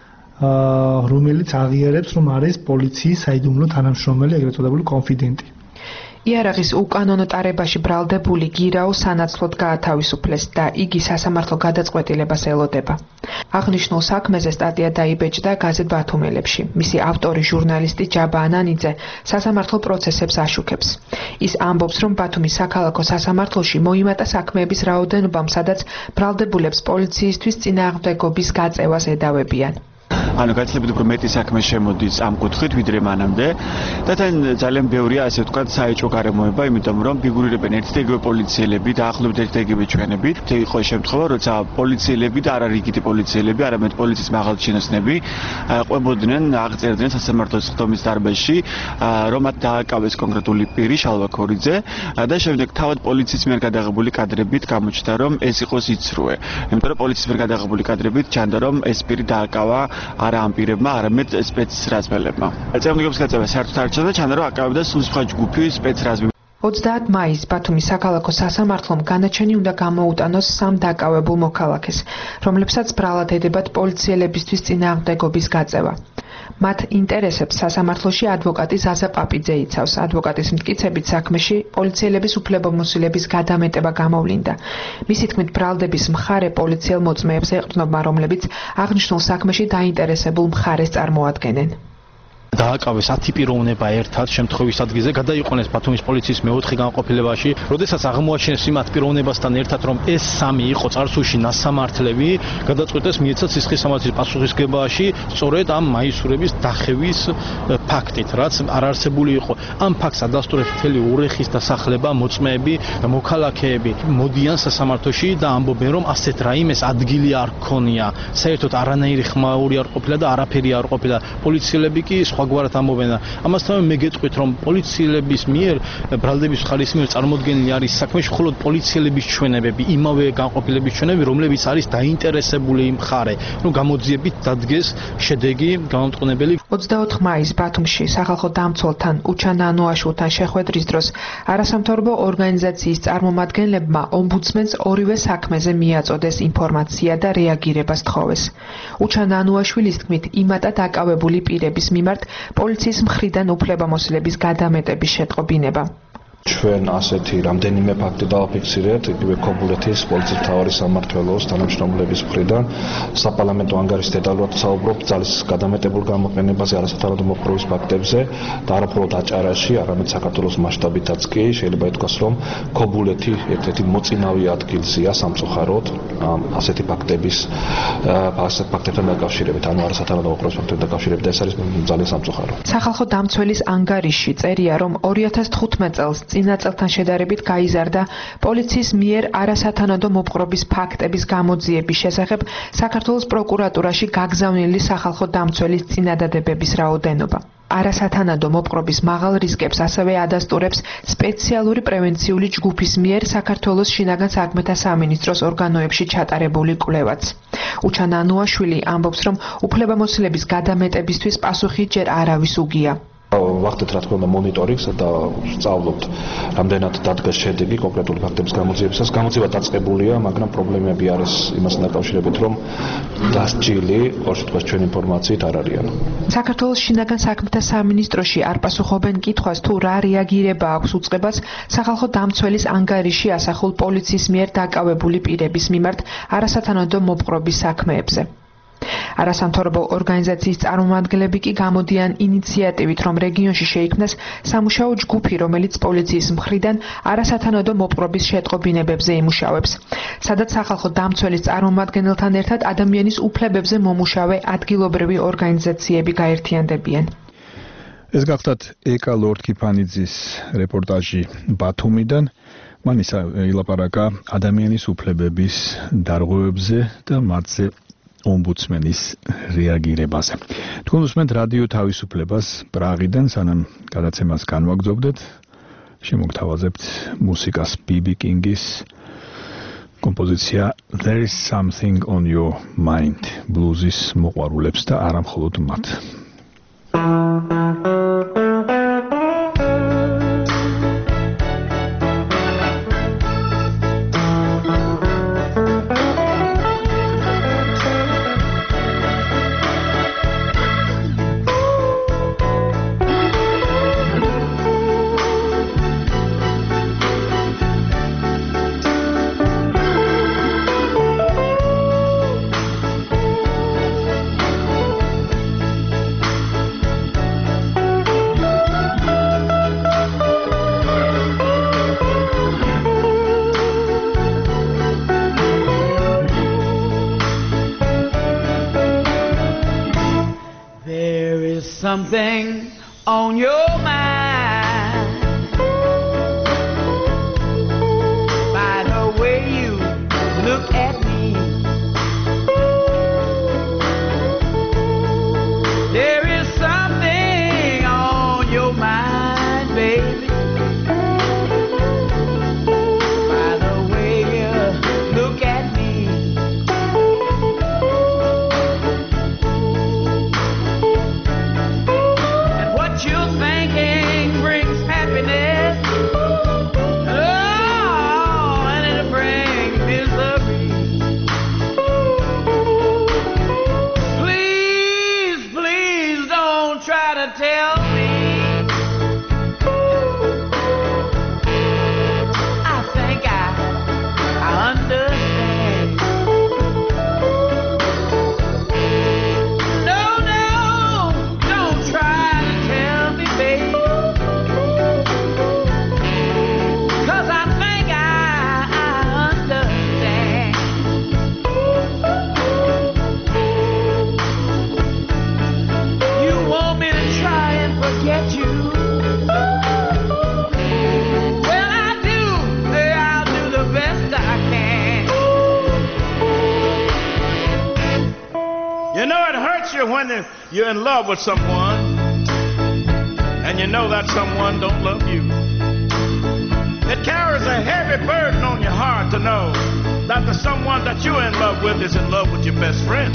რომელიც აღიარებს, რომ არის პოლიციის საიდუმლო თანამშრომელი, ეგრეთ წოდებული კონფიდენტი. იარაღის უკანონო ტარებაში ბრალდებული გირაო სანაცვლოდ გაათავისუფლეს და იგი სასამართლო გადაწყვეტილებას ელოდება. აღნიშნულ საქმეზე სტატია დაიბეჭდა გაზეთ ბათუმელებში. მისი ავტორი ჟურნალისტი ჯაბა ანანიძე სასამართლო პროცესებს აშუქებს. ის ამბობს, რომ ბათუმის საქალაქო სასამართლოში მოიმატა საქმეების რაოდენობამ, სადაც ბრალდებულებს პოლიციისთვის წინააღმდეგობის გაწევას ედავებიან. ანუ გაცილებით უფრო მეტი საქმე შემოდის ამ კუთხით ვიდრე მანამდე და თან ძალიან ბევრია ასე ვთქვათ საეჭვო გარემოება, იმიტომ რომ ფიგურირებენ ერთდაგებო პოლიციელები და ახლობთ ერთდაგები ჩვენებით. იყო შემთხვევა, როცა პოლიციელები და არა რიგითი პოლიციელები, არამედ პოლიციის მაღალჩინოსნები ყვებოდნენ, აღწერდნენ სასამართლოს ხდომის დარბაზში, რომ მათ დააკავეს კონკრეტული პირი შალვა ქორიძე და შემდეგ თავად პოლიციის მიერ გადაღებული კადრებით გამოჩნდა, რომ ეს იყო სიცრუე. იმიტომ რომ პოლიციის მიერ გადაღებული კადრებით ჩანდა, რომ ეს პირი დააკავა არა ამ პირებმა, არამედ სპეცრაზმელებმა. წელმდღეობის გაწევა საერთოდ არ ჩანდა, ჩანდა რომ აკავებდა სულისხმა ჯგუფი სპეცრაზმები. ოცდაათი მაისს ბათუმის საქალაქო სასამართლომ განაჩენი უნდა გამოუტანოს სამ დაკავებულ მოქალაქეს, რომლებსაც ბრალად ედებათ პოლიციელებისთვის წინააღმდეგობის გაწევა. მათ ინტერესებს სასამართლოში ადვოკატი ზაზა პაპიძე იცავს. ადვოკატის მტკიცებით საქმეში პოლიციელების უფლებამოსილების გადამეტება გამოვლინდა. მისი თქმით, ბრალდების მხარე პოლიციელ მოწმეებს ეყრდნობა, რომლებიც აღნიშნულ საქმეში დაინტერესებულ მხარეს წარმოადგენენ. დააკავეს ათი პიროვნება ერთად შემთხვევის ადგილზე, გადაიყვანეს ბათუმის პოლიციის მეოთხე განყოფილებაში, როდესაც აღმოაჩინეს იმათ პიროვნებასთან ერთად, რომ ეს სამი იყო წარსულში ნასამართლები, გადაწყვეტეს მიეცათ სისხლის სამართლის პასუხისგებაში სწორედ ამ მაისურების დახევის ფაქტით, რაც არ არსებული იყო. ამ ფაქტს ადასტურებს მთელი ურეხის დასახლება, მოწმეები და მოქალაქეები მოდიან სასამართლოში და ამბობენ, რომ ასეთ რაიმეს ადგილი არ ქონია. საერთოდ არანაირი ხმაური არ ყოფილა და არაფერი არ ყოფილა. პოლიციელები კი სხვა სხვაგვარად ამბობენ და ამასთანავე მე გეტყვით რომ პოლიციელების მიერ ბრალდების ხარის მიერ წარმოდგენილი არის საქმეში მხოლოდ პოლიციელების ჩვენებები, იმავე განყოფილების ჩვენებები, რომლებიც არის დაინტერესებული მხარე, რომ გამოძიებით დადგეს შედეგი გამომტყუნებელი. ოცდაოთხ მაისს ბათუმში სახალხო დამცველთან უჩან ანუაშვილთან შეხვედრის დროს არასამთავრობო ორგანიზაციის წარმომადგენლებმა ომბუდსმენს ორივე საქმეზე მიაწოდეს ინფორმაცია და რეაგირება სთხოვეს. უჩან ანუაშვილის თქმით, იმატა დაკავებული პირების მიმართ პოლიციის მხრიდან უფლებამოსილების გადამეტების შეტყობინება. ჩვენ ასეთი რამდენიმე ფაქტი დავაფიქსირეთ იგივე ქობულეთის პოლიციის მთავარი სამმართველოს თანამშრომლების მხრიდან საპარლამენტო ანგარიშის დეტალურად საუბრობ ძალის გადამეტებულ გამოყენებაზე არასათანადო მოპყრობის ფაქტებზე და არაფუძვლად აჭარაში, არამედ საქართველოს მასშტაბითაც კი შეიძლება ითქვას, რომ ქობულეთი ერთ-ერთი მოწინავე ადგილზეა სამწუხაროდ ასეთი ფაქტების ასეთ ფაქტებთან დაკავშირებით, ანუ არასათანადო მოპყრობის ფაქტებთან დაკავშირებით და ეს არის ძალიან სამწუხარო. სახალხო დამცველის ანგარიში წერია, რომ ორი ათას თხუთმეტ წელს წინა წელთან შედარებით გაიზარდა პოლიციის მიერ არასათანადო მოპყრობის ფაქტების გამოძიების შესახებ საქართველოს პროკურატურაში გაგზავნილი სახალხო დამცველის წინადადებების რაოდენობა. არასათანადო მოპყრობის მაღალ რისკებს ასევე ადასტურებს სპეციალური პრევენციული ჯგუფის მიერ საქართველოს შინაგან საქმეთა სამინისტროს ორგანოებში ჩატარებული კვლევაც. უჩან ანუაშვილი ამბობს, რომ უფლებამოსილების გადამეტებისთვის პასუხი ჯერ არავის უგია. ვახდეთ რა თქმა უნდა მონიტორინგს და სწავლობთ რამდენად დადგეს შედეგი კონკრეტული ფაქტების გამოძიებისას. გამოძიება დაწყებულია, მაგრამ პრობლემები არის იმასთან დაკავშირებით, რომ დასჯილი ორ შემთხვევაში ჩვენ ინფორმაციით არ არიან. საქართველოს შინაგან საქმეთა სამინისტროში არ პასუხობენ კითხვას, თუ რა რეაგირება აქვს უწყებას სახალხო დამცველის ანგარიში ასახულ პოლიციის მიერ დაკავებული პირების მიმართ არასათანადო მოპყრობის საქმეებზე. არასამთავრობო ორგანიზაციის წარმომადგენლები კი გამოდიან ინიციატივით, რომ რეგიონში შეიქმნას სამუშაო ჯგუფი, რომელიც პოლიციის მხრიდან არასათანადო მოპყრობის შეტყობინებებზე იმუშავებს, სადაც სახალხო დამცველის წარმომადგენელთან ერთად ადამიანის უფლებებზე მომუშავე ადგილობრივი ორგანიზაციები გაერთიანდებიან. ეს გახლავთ ეკა ლორდ-კიფანიძის რეპორტაჟი ბათუმიდან. მან ილაპარაკა ადამიანის უფლებების დარღვევებზე და მათზე ომბუდსმენის რეაგირებაზე. თქვენ უსმენთ რადიო თავისუფლებას პრაღიდან, სანამ გადაცემას განვაგრძობდეთ, შემოგთავაზებთ მუსიკას ბი ბი კინგის კომპოზიცია There is something on your mind ბლუზის მოყვარულებს და არა მხოლოდ მათ. Something on your mind by the way you look at me. There is something on your mind, baby, by the way you look at me. When you're in love with someone and you know that someone don't love you. It carries a heavy burden on your heart to know that the someone that you're in love with is in love with your best friend.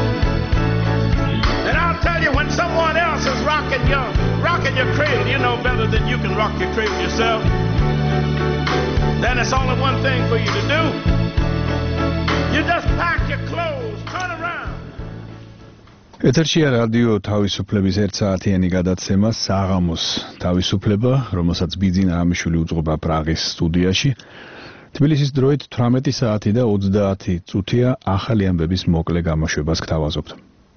And I'll tell you, when someone else is rocking your, rocking your cradle, you know better than you can rock your cradle yourself. Then it's only one thing for you to do. You just pack your clothes, turn around. ეთერშია რადიო თავისუფლების ერთ საათიანი გადაცემა საღამოს თავისუფლება, რომელსაც ბიძინა რამიშვილი უძღვება პრაღის სტუდიაში. თბილისის დროით თვრამეტი საათი და ოცდაათი წუთია ახალი ამბების მოკლე გამოშვებას გთავაზობთ.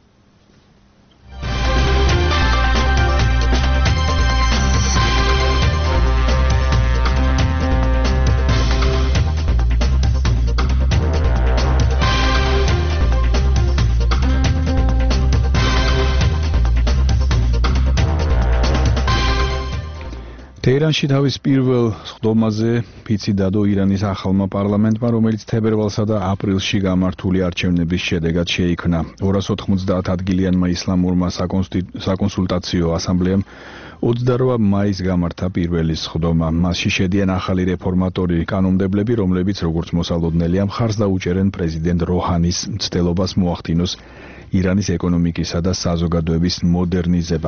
თეირანში თავის პირველ სხდომაზე ფიცი დადო ირანის ახალმა პარლამენტმა, რომელიც თებერვალსა და აპრილში გამართული არჩევნების შედეგად შეიქმნა. ორას ოთხმოცდაათ ადგილიანმა ისლამურმა საკონსულტაციო ასამბლეამ ოცდარვა მაისს გამართა პირველი სხდომა. მასში შედიან ახალი რეფორმატორი კანონმდებლები, რომლებიც როგორც მოსალოდნელია მხარს დაუჭერენ პრეზიდენტ როჰანის მცდელობას მოახდინოს ირანის ეკონომიკისა და საზოგადოების მოდერნიზება.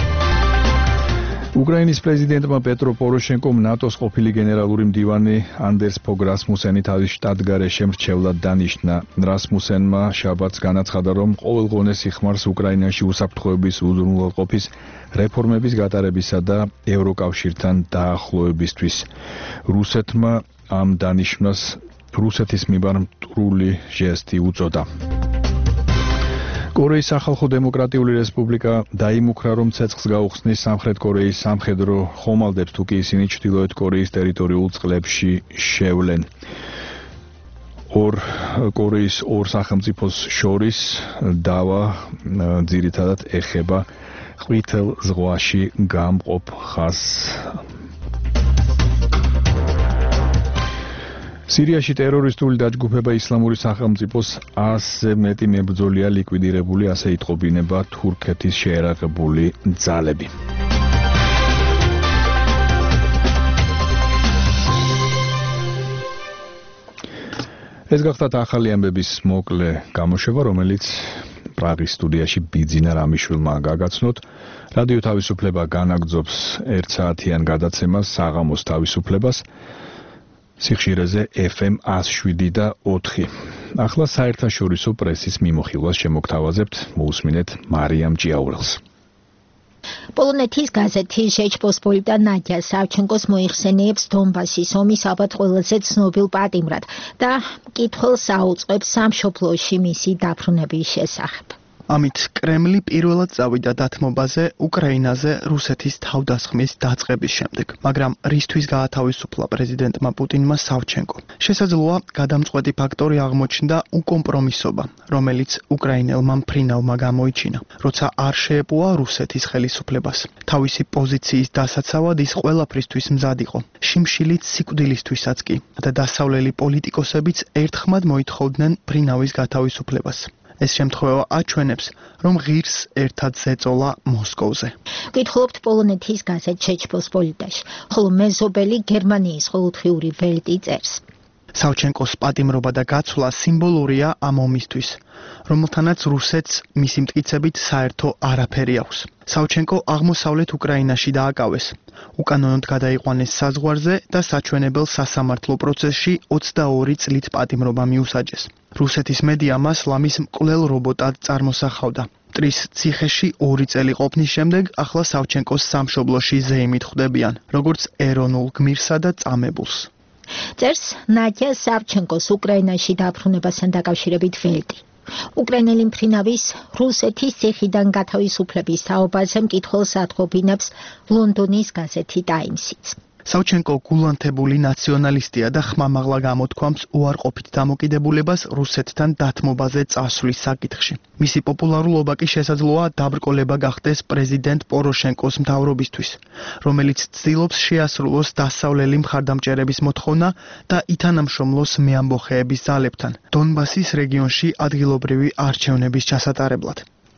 უკრაინის პრეზიდენტმა პეტრო პოროშენკომ ნატოს ყოფილი გენერალური მდივანი ანდერს ფოგ რასმუსენი თავის შტატგარეშე მრჩევლად დანიშნა. რასმუსენმა შაბათს განაცხადა, რომ ყოველგვარი სიხმარს უკრაინაში უსაფრთხოების უზრუნველყოფის რეფორმების გატარებისა და ევროკავშირთან დაახლოებისთვის. რუსეთმა ამ დანიშვნას რუსეთის მიმართ მტრული ჟესტი უწოდა. კორეის სახალხო დემოკრატიული რესპუბლიკა დაიმუქრა, რომ ცეცხლს გაუხსნის სამხრეთ კორეის სამხედრო ხომალდებს, თუ კი ისინი ჩრდილოეთ კორეის ტერიტორიულ წყლებში შევლენ. ორ კორეის ორ სახელმწიფოს შორის დავა ძირითადად ეხება ყვითელ ზღვაში გამყოფ ხაზს. სირიაში ტერორისტული დაჯგუფება ისლამური სახელმწიფოს ასზე მეტი მებრძოლია ლიკვიდირებული, ასე იტყობინება თურქეთის შეერაღებული ძალები. ეს გახდათ ახალი ამბების მოკლე გამოშვება, რომელიც პრაღის სტუდიაში ბიძინა რამიშვილმა გაგაცნოთ. რადიო თავისუფლება განაგრძობს ერთ საათიან გადაცემას საღამოს თავისუფლებას. სიხშირეზე ეფ ემ ათს შვიდი და ოთხი. ახლა საერთაშორისო პრესის მიმოხილვას შემოგთავაზებთ, მოусმინეთ მარიამ ჭიაურელს. პოლონეთის გაზეთი ჟეჩპოსპოლიტა ნადია სავჩენკოს მოიხსენიებს დონბასის ომის ალბათ ყველაზე ცნობილ პატიმრად და მკითხველს აუწყებს სამშობლოში მისი დაბრუნების შესახებ. ამით კრემლი პირველად წავიდა დათმობაზე უკრაინაზე რუსეთის თავდასხმის დაწყების შემდეგ, მაგრამ რისთვის გაათავისუფლა პრეზიდენტმა პუტინმა სავჩენკო. შესაძლოა გადამწყვეტი ფაქტორი აღმოჩნდა უკომპრომისობა, რომელიც უკრაინელმა მფრინავმა გამოიჩინა, როცა არ შეეპოვა რუსეთის ხელისუფლებას. თავისი პოზიციის დასაცავად ის ყველაფრისთვის მზად იყო, შიმშილით სიკვდილისთვისაც კი, და დასავლელი პოლიტიკოსებიც ერთხმად მოითხოვდნენ მფრინავის გათავისუფლებას. ეს შემთხვევა აჩვენებს, რომ ღირს ერთად ზეწოლა მოსკოვზე. გითხულობთ პოლონეთის გაზეთ ჟეჩპოსპოლიტაში, ხოლო მეზობელი გერმანიის ყოველდღიური ველტი წერს. სავჩენკოს პატიმრობა და გაცვლა სიმბოლურია ამ ომისთვის, რომელთანაც რუსეთს მისი მტკიცებით საერთო არაფერი აქვს. სავჩენკო აღმოსავლეთ უკრაინაში დააკავეს, უკანონოდ გადაიყვანეს საზღვარზე და საჩვენებელ სასამართლო პროცესში ოცდაორი წლით პატიმრობა მიუსაჯეს. რუსეთის მედია მას ლამის მკვლელ რობოტად წარმოსახავდა. მტრის ციხეში ორი წელი ყოფნის შემდეგ ახლა სავჩენკოს სამშობლოში ზეიმით ხვდებიან, როგორც ეროვნულ გმირსა და წამებულს. წერს ნადია სავჩენკოს უკრაინაში დაბრუნებასთან დაკავშირებით ველტი. უკრაინელი მფრინავის რუსეთის ციხიდან გათავისუფლების თაობაზე მკითხველს ატყობინებს ლონდონის გაზეთი ტაიმსიც. სავჩენკო გულანთებული ნაციონალისტია და ხმამაღლა გამოთქვამს უარყოფით დამოკიდებულებას რუსეთთან დათმობაზე წასვლის საკითხში. მისი პოპულარულობა კი შესაძლოა დაბრკოლება გახდეს პრეზიდენტ პოროშენკოს მთავრობისთვის, რომელიც ცდილობს შეასრულოს დასავლელი მხარდამჭერების მოთხოვნა და ითანამშრომლოს მეამბოხეების ძალებთან დონბასის რეგიონში ადგილობრივი არჩევნების ჩასატარებლად.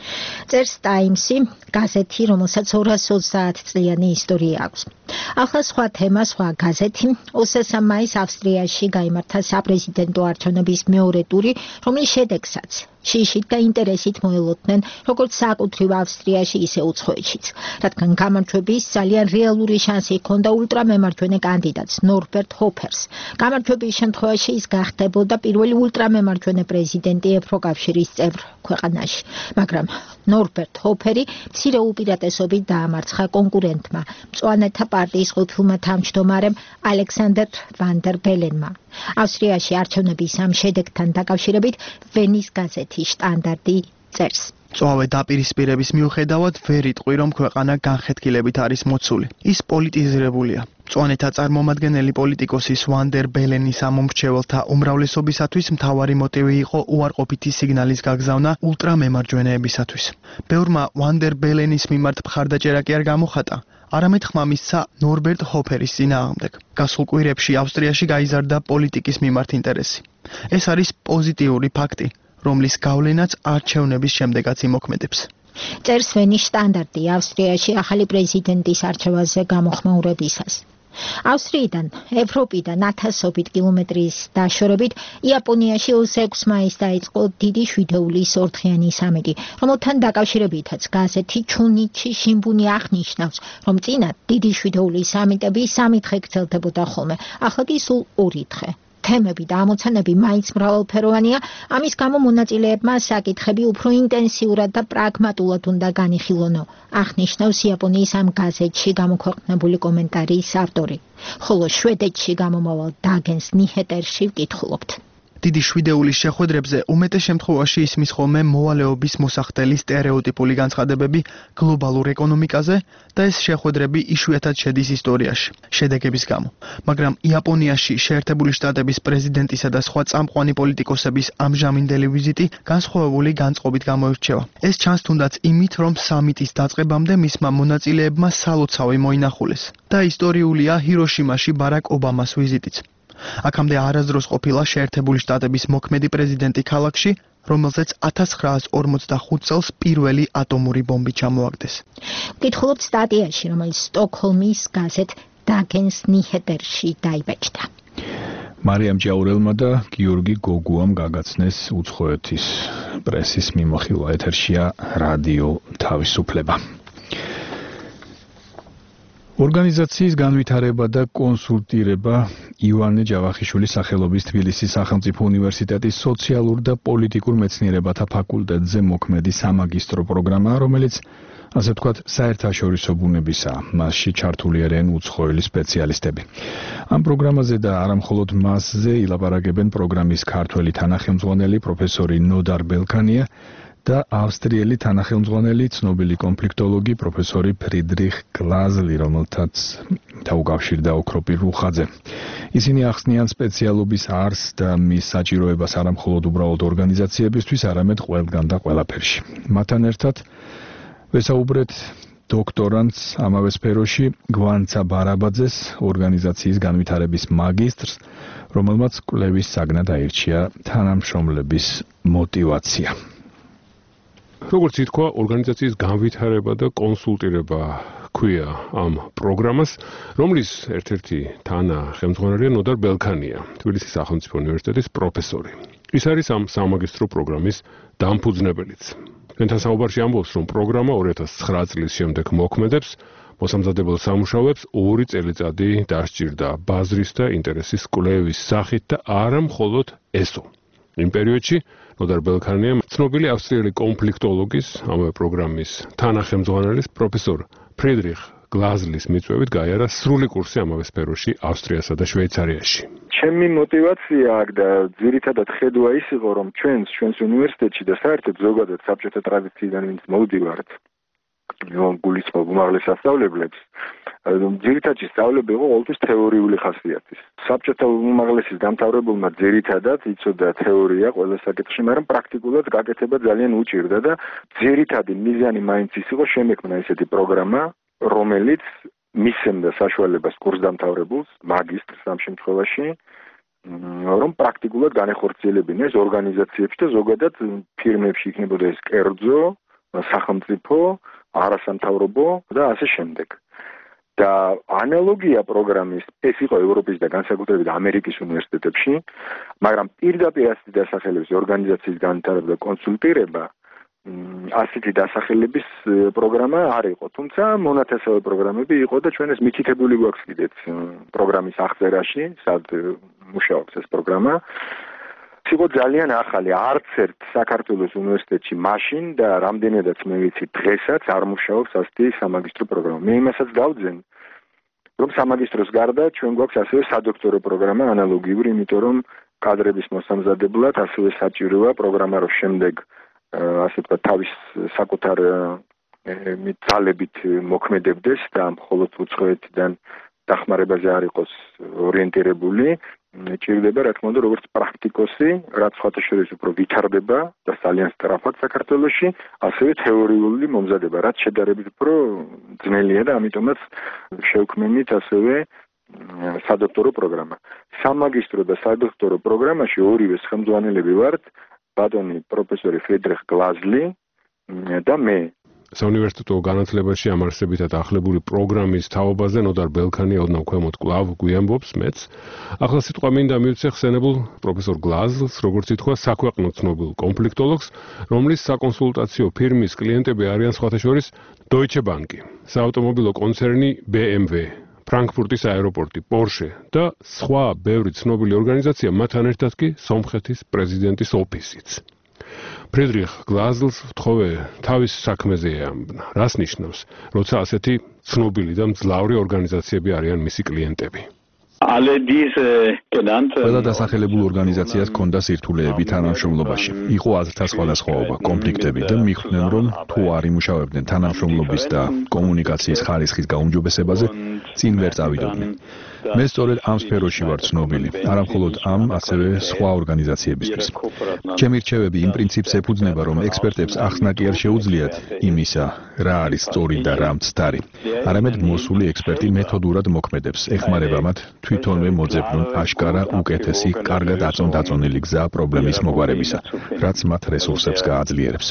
წერს Times-ი, გაზეთი, რომელსაც ორას ოცდაათ წლიანი ისტორია აქვს. ახლა სხვა თემა, სხვა გაზეთი. ოცდასამ მაისს ავსტრიაში გაიმართა საპრეზიდენტო არჩევნების მეორე ტური, რომლის შედეგსაც შიშით და ინტერესით მოელოდნენ როგორც საკუთრივ ავსტრიაში, ისე უცხოეთშიც. რადგან გამარჯვების ძალიან რეალური შანსი ჰქონდა ულტრამემარჯვენე კანდიდატს ნორბერტ ჰოფერს. გამარჯვების შემთხვევაში ის გახდებოდა პირველი ულტრამემარჯვენე პრეზიდენტი ევროკავშირის წევრ ქვეყანაში. მაგრამ ნორბერტ ჰოფერი მცირე უპირატესობით დაამარცხა კონკურენტმა, მწვანეთა პარტიის ყოფილმა თავმჯდომარემ ალექსანდერ ვან დერ ბელენმა. ავსტრიაში არჩევნების ამ შედეგთან დაკავშირებით ვენის გაზეთი შტანდარტი წერს. წვავე დაპირისპირების მიუხედავად ვერ იტყვი, რომ ქვეყანა განხეთქილებით არის მოცული. ის პოლიტიზირებულია. მწვანეთა წარმომადგენელი პოლიტიკოსის ვან დერ ბელენის ამომრჩეველთა უმრავლესობისათვის მთავარი მოტივი იყო უარყოფითი სიგნალის გაგზავნა ულტრამემარჯვენეებისათვის. ბევრმა ვან დერ ბელენის მიმართ მხარდაჭერა კი არ გამოხატა, არამედ ხმა მისცა ნორბერტ ჰოფერის წინააღმდეგ. გასულ კვირებში ავსტრიაში გაიზარდა პოლიტიკის მიმართ ინტერესი. ეს არის პოზიტიური ფაქტი, რომლის გავლენაც არჩევნების შემდეგაც იმოქმედებს. წერს ვენის შტანდარტი ავსტრიაში ახალი პრეზიდენტის არჩევაზე გამოხმაურებისას. ავსტრიიდან, ევროპიდან ათასობით კილომეტრის დაშორებით იაპონიაში ოცდაექვსი მაისს დაიწყო დიდი შვიდეულის ორდღიანი სამიტი, რომელთან დაკავშირებითაც გაზეთი ჩუნიჩი შინბუნი აღნიშნავს, რომ წინა დიდი შვიდეულის სამიტები სამი დღე გრძელდებოდა ხოლმე, ახლა კი სულ ორი დღე. თემები და ამოცანები მაინც მრავალფეროვანია, ამის გამო მონაწილეებმა საკითხები უფრო ინტენსიურად და პრაგმატულად უნდა განიხილონო, აღნიშნავს იაპონიის ამ გაზეთში გამოქვეყნებული კომენტარის ავტორი. ხოლო შვედეთში გამომავალ დაგენს ნიჰეტერში ვკითხულობთ. დიდი შვიდეულის შეხვედრებზე უმეტეს შემთხვევაში ისმის ხოლმე მოვალეობის მოსახდელი სტერეოტიპული განცხადებები გლობალურ ეკონომიკაზე და ეს შეხვედრები იშვიათად შედის ისტორიაში, შედეგების გამო. მაგრამ იაპონიაში შეერთებული შტატების პრეზიდენტისა და სხვა წამყვანი პოლიტიკოსების ამჟამინდელი ვიზიტი განსხვავებული განწყობით გამოირჩევა. ეს ჩანს თუნდაც იმით, რომ სამიტის დაწყებამდე მისმა მონაწილეებმა სალოცავი მოინახულეს და ისტორიულია ჰიროშიმაში ბარაკ ობამას ვიზიტიც. აქამდე არასდროს ყოფილა შეერთებული შტატების მოქმედი პრეზიდენტი ქალაქში, რომელზეც ათას ცხრაასი ორმოცდახუთი წელს პირველი ატომური ბომბი ჩამოაგდეს. ვკითხულობთ სტატიაში, რომელიც სტოკჰოლმის გაზეთ დაგენს ნიჰეტერში დაიბეჭდა. მარიამ ჭაურელმა და გიორგი გოგუამ გაგაცნეს უცხოეთის პრესის მიმოხილვა. ეთერშია რადიო თავისუფლება. ორგანიზაციის განვითარება და კონსულტირება ივანე ჯავახიშვილის სახელობის თბილისის სახელმწიფო უნივერსიტეტის სოციალურ და პოლიტიკურ მეცნიერებათა ფაკულტეტზე მოქმედი სამაგისტრო პროგრამაა, რომელიც ასე ვთქვათ, საერთაშორისო ბუნებისაა. მასში ჩართული არიან უცხოელი სპეციალისტები. ამ პროგრამაზე და არა მხოლოდ მასზე ილაპარაკებენ პროგრამის ქართველი თანახმწვანელი პროფესორი ნოდარ ბელქანია და ავსტრიელი თანახმწვანელი ცნობილი კონფლიქტოლოგი პროფესორი ფრიდრიხ გლაზლი, რომელთაც დაუკავშირდა ოქროპირ რუხაძე. ისინი ახსნიან სპეციალობის არსს და მის საჭიროებას არა მხოლოდ უბრალოდ ორგანიზაციებისთვის, არამედ ყველგან და ყველაფერში. მათთან ერთად ვესაუბრეთ დოქტორანტს ამავე სფეროში გვანცა ბარაბაძეს, ორგანიზაციის განვითარების მაგისტრს, რომელმაც კვლევის საგნად აირჩია თანამშრომლების მოტივაცია. როგორც ითქვა, ორგანიზაციის განვითარება და კონსულტირება ქვია ამ პროგრამას, რომლის ერთ-ერთი თანახმწვანელია ნოდარ ბელქანია, თბილისის სახელმწიფო უნივერსიტეტის პროფესორი. ის არის ამ სამაგისტრო პროგრამის დამფუძნებელიც. ჩვენთან საუბარში ამბობს, რომ პროგრამა ორი ათას ცხრა წლის შემდეგ მოქმედებს, მოსამზადებელ სამუშაოებს ორი წელიწადი დასჭირდა ბაზრის და ინტერესის კვლევის სახით და არა მხოლოდ ესო. იმ პერიოდში ნოდარ ბელქანიამ ცნობილი ავსტრიელი კონფლიქტოლოგის, ამავე პროგრამის თანახმწვანელის პროფესორ ფრიდრიხ გლაზლის მიწვევით გაიარა სრული კურსი ამავე სფეროში ავსტრიასა და შვეიცარიაში. ჩემი мотивация აქ და ძირითადად ხედვა ის იყო, რომ ჩვენს ჩვენს უნივერსიტეტში და საერთოდ ზოგადად საბჭოთა ტრადიციიდან ვინც მოვდივართ, რომ გულისხმობ უმაღლეს სასწავლებლებს, ძირითადად სწავლება იყო ყოველთვის თეორიული ხასიათის. საბჭოთა უმაღლესის დამთავრებულმა ძირითადად იცოდა თეორია ყველა საკითხში, მაგრამ პრაქტიკულად გაკეთება ძალიან უჭირდა და ძირითადი მიზანი მაინც ის იყო შემექმნა ესეთი პროგრამა, რომელიც მისცემდა საშუალებას კურსდამთავრებულს, მაგისტრს ამ შემთხვევაში, რომ პრაქტიკულად განეხორციელებინეს ორგანიზაციებში და ზოგადად ფირმებში იქნებოდა ეს კერძო, სახელმწიფო, არასამთავრობო და ასე შემდეგ. და ანალოგია პროგრამის ეს იყო ევროპის და განსაკუთრებით ამერიკის უნივერსიტეტებში, მაგრამ პირდაპირ ასეთი დასახელების ორგანიზაციის განვითარება და კონსულტირება ასეთი დასახელების პროგრამა არ იყო. თუმცა მონათესავე პროგრამები იყო და ჩვენ ეს მითითებული გვაქვს კიდეც პროგრამის აღწერაში, სად მუშაობს ეს პროგრამა. იყო ძალიან ახალი, არც ერთ საქართველოს უნივერსიტეტში მაშინ და რამდენადაც მე ვიცი დღესაც არ მუშაობს ასეთი სამაგისტრო პროგრამა. მე იმასაც დავძენ, რომ სამაგისტროს გარდა ჩვენ გვაქვს ასევე სადოქტორო პროგრამა ანალოგიური, იმიტომ რომ კადრების მოსამზადებლად ასევე საჭიროა პროგრამა, რომ შემდეგ ასე თქვა თავის საკუთარ ძალებით მოქმედებდეს და მხოლოდ უცხოეთიდან დახმარებაზე არ იყოს ორიენტირებული. ჭირდება რა თქმა უნდა როგორც პრაქტიკოსი, რაც სხვათა შორის უფრო ვითარდება და ძალიან სწრაფად საქართველოში, ასევე თეორიული მომზადება, რაც შედარებით უფრო ძნელია და ამიტომაც შევქმნით ასევე სადოქტორო პროგრამა. სამაგისტრო და სადოქტორო პროგრამაში ორივე ხელმძღვანელები ვართ ბატონი პროფესორი ფრიდრიხ გლაზლი და მე. საუნივერსიტეტო განათლებაში ამ არსებითად ახლებული პროგრამის თაობაზე ნოდარ ბელქანი ოდნავ ქვემოთ კვლავ გვიამბობს მეც. ახლა სიტყვა მინდა მივცე ხსენებულ პროფესორ გლაზლს, როგორც ითქვა, საქვეყნო ცნობილ კონფლიქტოლოგს, რომლის საკონსულტაციო ფირმის კლიენტები არიან სხვათა შორის Deutsche Bank, საავტომობილო კონცერნი B M W, ფრანკფურტის აეროპორტი, Porsche და სხვა ბევრი ცნობილი ორგანიზაცია, მათთან ერთად კი სომხეთის პრეზიდენტის ოფისიც. ფრიდრიხ გლაზლს ვთხოვე თავის საქმეზე ეამბნა. რას ნიშნავს, როცა ასეთი ცნობილი და მძლავრი ორგანიზაციები არიან მისი კლიენტები? ყველა დასახელებულ ორგანიზაციას ჰქონდა სირთულეები თანამშრომლობაში. იყო აზრთა სხვადასხვაობა, კონფლიქტები და მიხვდნენ, რომ თუ არ იმუშავებდნენ თანამშრომლობის და კომუნიკაციის ხარისხის გაუმჯობესებაზე, წინ ვერ წავიდოდნენ. მე სწორედ ამ სფეროში ვარ ცნობილი, არა მხოლოდ ამ, ასევე სხვა ორგანიზაციებისთვის. ჩემი რჩევები იმ პრინციპს ეფუძნება, რომ ექსპერტებს ახსნა კი არ შეუძლიათ იმისა, რა არის სწორი და რა მცდარი. არამედ მოსული ექსპერტი მეთოდურად მოქმედებს, ეხმარება მათ თვითონვე მოძებნონ აშკარა უკეთესი, კარგად აწონ-დაწონილი გზა პრობლემის მოგვარებისა, რაც მათ რესურსებს გააძლიერებს.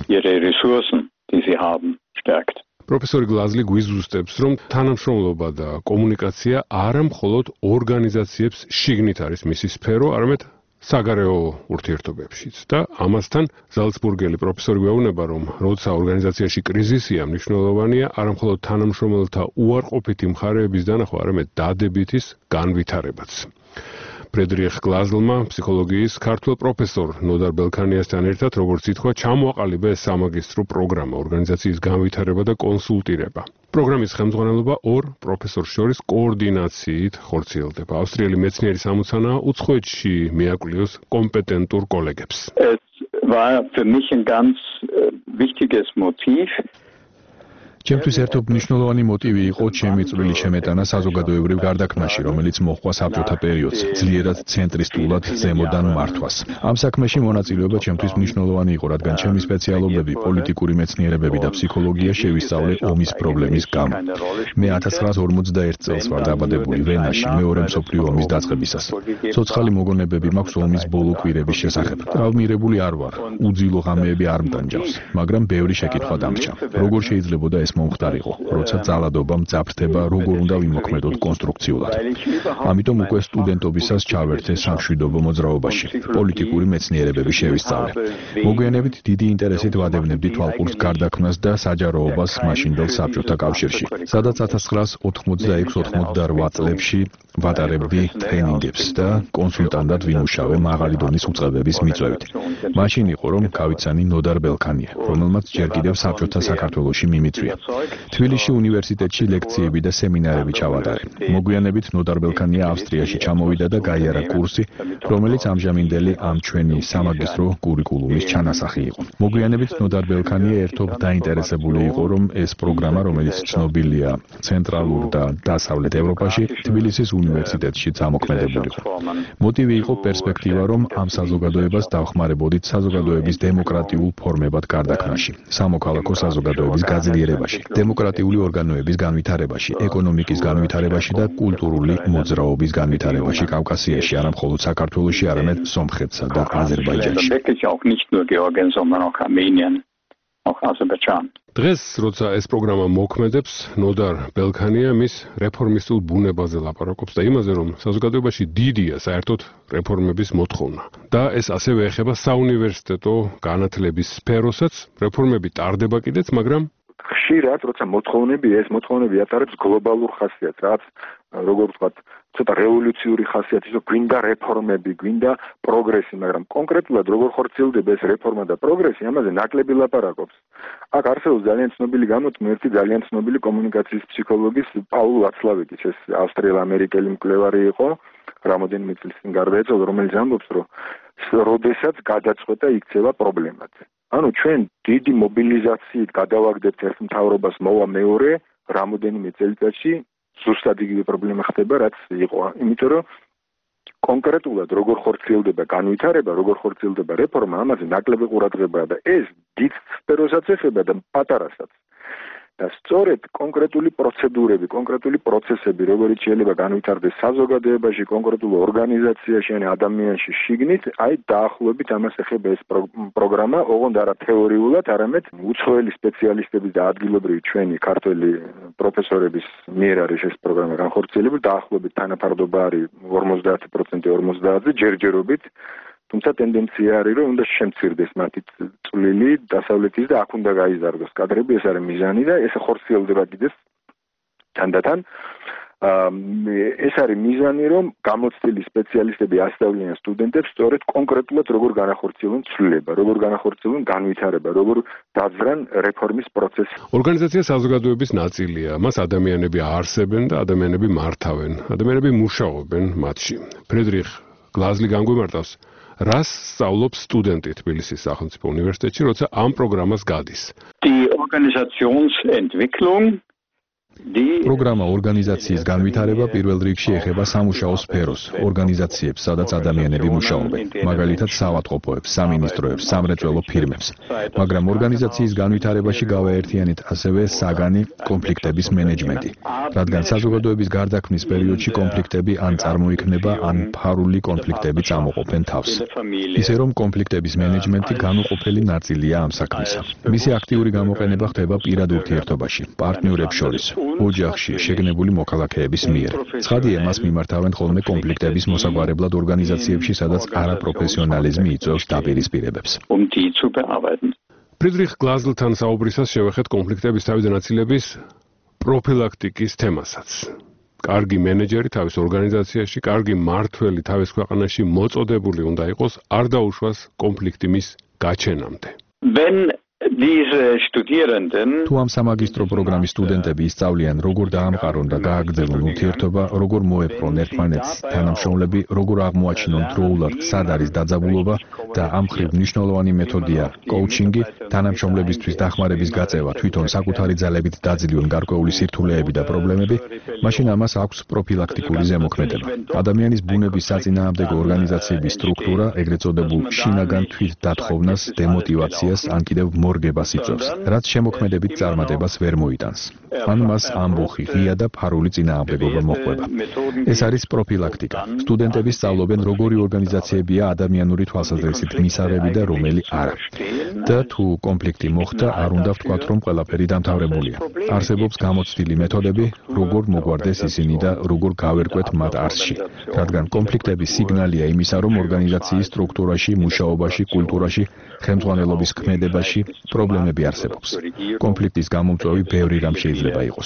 პროფესორი გლაზლი გვიზუსტებს, რომ თანამშრომლობა და კომუნიკაცია არა მხოლოდ ორგანიზაციებს შიგნით არის მისი სფერო, არამედ საგარეო ურთიერთობებშიც. და ამასთან ზალცბურგელი პროფესორი გვეუბნება, რომ როცა ორგანიზაციაში კრიზისია, მნიშვნელოვანია არა მხოლოდ თანამშრომელთა უარყოფითი მხარეების დანახვა, არამედ დადებითის განვითარებაც. ფრიდრიხ გლაზლმა ფსიქოლოგიის ქართულ პროფესორ ნოდარ ბელქანიასთან ერთად, როგორც ითქვა, ჩამოაყალიბა ეს სამაგისტრო პროგრამა, ორგანიზაციის განვითარება და კონსულტირება. პროგრამის ხელმძღვანელობა ორ პროფესორს შორის კოორდინაციით ხორციელდება. ავსტრიელი მეცნიერის ამოცანაა უცხოეთში მიაკვლიოს კომპეტენტურ კოლეგებს. Es war für mich ein ganz wichtiges Motiv. ჩემთვის ერთობ მნიშვნელოვანი მოტივი იყო ჩემი წვლილი შემეტანა საზოგადოებრივ გარდაქმნაში, რომელიც მოჰყვა საბჭოთა პერიოდს, ძლიერად ცენტრისტულად ზემოდან მართვას. ამ საქმეში მონაწილეობა ჩემთვის მნიშვნელოვანი იყო, რადგან ჩემი სპეციალობები, პოლიტიკური მეცნიერებები და ფსიქოლოგია შევისწავლე ომის პრობლემის გამო. მე ათას ცხრაას ორმოცდაერთ წელს ვარ დაბადებული ვენაში, მეორე მსოფლიო ომის დაწყებისას. ცოცხალი მოგონებები მაქვს ომის ბოლო კვირების შესახებ. ტრავმირებული არ ვარ, უძილო ღამეები არ მტანჯავს, მაგრამ ბევრი შეკითხვა დამრჩა. როგორ შეიძლებოდა ეს მომხდარიყო, როცა ძალადობა მძაფრდება, როგორ უნდა ვიმოქმედოთ კონსტრუქციულად. ამიტომ უკვე სტუდენტობისას ჩავერთე სამშვიდობო მოძრაობაში, პოლიტიკური მეცნიერებები შევისწავლე. მოგვიანებით დიდი ინტერესით ვადევნებდი თვალყურს გარდაქმნას და საჯაროობას მაშინდელ საბჭოთა კავშირში, სადაც ათას ცხრაას ოთხმოცდაექვსი ოცდაოთხ წლებში ვატარებდი ტრენინგებს და კონსულტანტად ვიმუშავე მაღალი დონის უწყებების მიწვევით. მაშინ იყო, რომ გავიცანი ნოდარ ბელქანია, რომელმაც ჯერ კიდევ საბჭოთა საქართველოში მიმიწვია. თბილისში უნივერსიტეტში ლექციები და სემინარები ჩავატარე. მოგვიანებით ნოდარ ბელქანია ავსტრიაში ჩამოვიდა და გაიარა კურსი, რომელიც ამჟამინდელი ამ ჩვენი სამაგისტრო კურიკულუმის ჩანასახი იყო. მოგვიანებით ნოდარ ბელქანია ერთობ დაინტერესებული იყო, რომ ეს პროგრამა, რომელიც ცნობილია ცენტრალურ და დასავლეთ ევროპაში, თბილისის უნივერსიტეტში წამოქმედებულიყო. მოტივი იყო პერსპექტივა, რომ ამ საზოგადოებას დავხმარებოდით საზოგადოების დემოკრატიულ ფორმებად გარდაქმნაში, სამოქალაქო საზოგადოების გაძლიერებაში, დემოკრატიული ორგანოების განვითარებაში, ეკონომიკის განვითარებაში და კულტურული მოძრაობის განვითარებაში კავკასიაში, არა მხოლოდ საქართველოში, არამედ სომხეთსა და აზერბაიჯანში. of Azerbaijan. დღეს, როცა ეს პროგრამა მოქმედებს, ნოდარ ბელქანია მის რეფორმისტულ ბუნებაზე ლაპარაკობს და იმაზე, რომ საზოგადოებაში დიდია საერთოდ რეფორმების მოთხოვნა. და ეს ასევე ეხება საუნივერსიტეტო განათლების სფეროსაც, რეფორმები ტარდება კიდეც, მაგრამ ხშირად, როცა მოთხოვნებია, ეს მოთხოვნები ატარებს გლობალურ ხასიათს, რაც როგორ ვთქვათ, ცოტა რევოლუციური ხასიათის, რომ გვინდა რეფორმები, გვინდა პროგრესი, მაგრამ კონკრეტულად როგორ ხორციელდება ეს რეფორმა და პროგრესი, ამაზე ნაკლები ლაპარაკობს. აქ არსებობს ძალიან ცნობილი გამოთქმი, ერთი ძალიან ცნობილი კომუნიკაციის ფსიქოლოგის პაულ ვაცლავიკის, ეს ავსტრიელ-ამერიკელი მკვლევარი იყო, რამოდენიმე წლის წინ გარდაეცვალა, რომელიც ამბობს, რომ როდესაც გადაწყვეტა იქცევა პრობლემაზე. ანუ ჩვენ დიდი მობილიზაციით გადავაგდებთ ერთ მთავრობას, მოვა მეორე, რამოდენიმე წელიწადში ზუსტად იგივე პრობლემა ხდება, რაც იყო. იმიტომ რომ კონკრეტულად როგორ ხორციელდება განვითარება, როგორ ხორციელდება რეფორმა, ამაზე ნაკლები ყურადღებაა და ეს დიდ სფეროსაც ეხება და პატარასაც. და სწორედ კონკრეტული პროცედურები, კონკრეტული პროცესები, როგორც შეიძლება განვითარდეს საზოგადოებაში, კონკრეტულ ორგანიზაციაში, ან ადამიანში შიგნით, აი დაახლოებით ამას ეხება ეს პროგრამა, ოღონდ არა თეორიულად, არამედ უცხოელი სპეციალისტების და ადგილობრივი ჩვენი ქართველი პროფესორების მიერ არის ეს პროგრამა განხორციელებული, დაახლოებით თანაფარდობა არის ორმოცდაათი პროცენტი ორმოცდაათზე, ჯერჯერობით. თუმცა ტენდენცია არის, რომ უნდა შემცირდეს მათი წვლილი დასავლეთის და აქ უნდა გაიზარდოს კადრები, ეს არის მიზანი და ეს ხორციელდება კიდეც თანდათან. ეს არის მიზანი, რომ გამოცდილი სპეციალისტები ასწავლიან სტუდენტებს სწორედ კონკრეტულად როგორ განახორციელონ ცვლილება, როგორ განახორციელონ განვითარება, როგორ დაძრან რეფორმის პროცესი. ორგანიზაცია საზოგადოების ნაწილია, მას ადამიანები აარსებენ და ადამიანები მართავენ, ადამიანები მუშაობენ მათში. ფრედრიხ გლაზლი განგვიმარტავს, რას სწავლობს სტუდენტი თბილისის სახელმწიფო უნივერსიტეტში, როცა ამ პროგრამას გადის. Die Organisationsentwicklung პროგრამა ორგანიზაციის განვითარება პირველ რიგში ეხება სამუშაო სფეროს, ორგანიზაციებს, სადაც ადამიანები მუშაობენ, მაგალითად საავადმყოფოებს, სამინისტროებს, სამრეწველო ფირმებს. მაგრამ ორგანიზაციის განვითარებაში გავაერთიანეთ ასევე საგანი კონფლიქტების მენეჯმენტი, რადგან საზოგადოების გარდაქმნის პერიოდში კონფლიქტები ან წარმოიქმნება, ან ფარული კონფლიქტები წამოყოფენ თავს. ისე რომ კონფლიქტების მენეჯმენტი განუყოფელი ნაწილია ამ საქმისა. მისი აქტიური გამოყენება ხდება პირად ურთიერთობაში, პარტნიორებს შორის. ოჯახში შეგნებული მოქალაქეების მიერ. ცხადია, მას მიმართავენ ხოლმე კონფლიქტების მოსაგვარებლად ორგანიზაციებში, სადაც არაპროფესიონალიზმი იწვევს დაპირისპირებებს. ფრიდრიხ გლაზლთან საუბრისას შევეხეთ კონფლიქტების თავიდან აცილების პროფილაქტიკის თემასაც. კარგი მენეჯერი თავის ორგანიზაციაში, კარგი მმართველი თავის ქვეყანაში მოწოდებული უნდა იყოს, არ დაუშვას კონფლიქტი მის გაჩენამდე. Wenn diese Studierenden თუ ამ სამაგისტრო პროგრამის სტუდენტები ისწავლიან, როგორ დაამყარონ და გააგრძელონ ურთიერთობა, როგორ მოეპყრონ ერთმანეთს თანამშრომლები, როგორ აღმოაჩინონ დროულად, სად არის დაძაბულობა და ამ მხრივ მნიშვნელოვანი მეთოდია კოუჩინგი, თანამშრომლებისთვის დახმარების გაწევა, თვითონ საკუთარი ძალებით დაძლიონ გარკვეული სირთულეები და პრობლემები, მაშინ ამას აქვს პროფილაქტიკური ზემოქმედება. ადამიანის ბუნების საწინააღმდეგო ორგანიზაციების სტრუქტურა, ეგრეთ წოდებულ შინაგან თვით დათხოვნას, დემოტივაციას, ან კიდევ მორგებას იწვევს, რაც შემოქმედებით წარმატებას ვერ მოიტანს. ან მას ამბოხი, ღია და ფარული წინააღმდეგობა მოჰყვება. ეს არის პროფილაქტიკა. სტუდენტები სწავლობენ, როგორი ორგანიზაციებია ადამიანური თვალსაზრისით მისაღები და რომელი არა. და თუ კონფლიქტი მოხდა, არ უნდა ვთქვათ, რომ ყველაფერი დამთავრებულია. არსებობს გამოცდილი მეთოდები, როგორ მოგვარდეს ისინი და როგორ გავერკვეთ მათ არსში. რადგან კონფლიქტები სიგნალია იმისა, რომ ორგანიზაციის სტრუქტურაში, მუშაობაში, კულტურაში, ხელმძღვანელობის ქმედებაში პრობლემები არსებობს. კონფლიქტის გამომწვევი ბევრი რამ შეიძლება იყოს.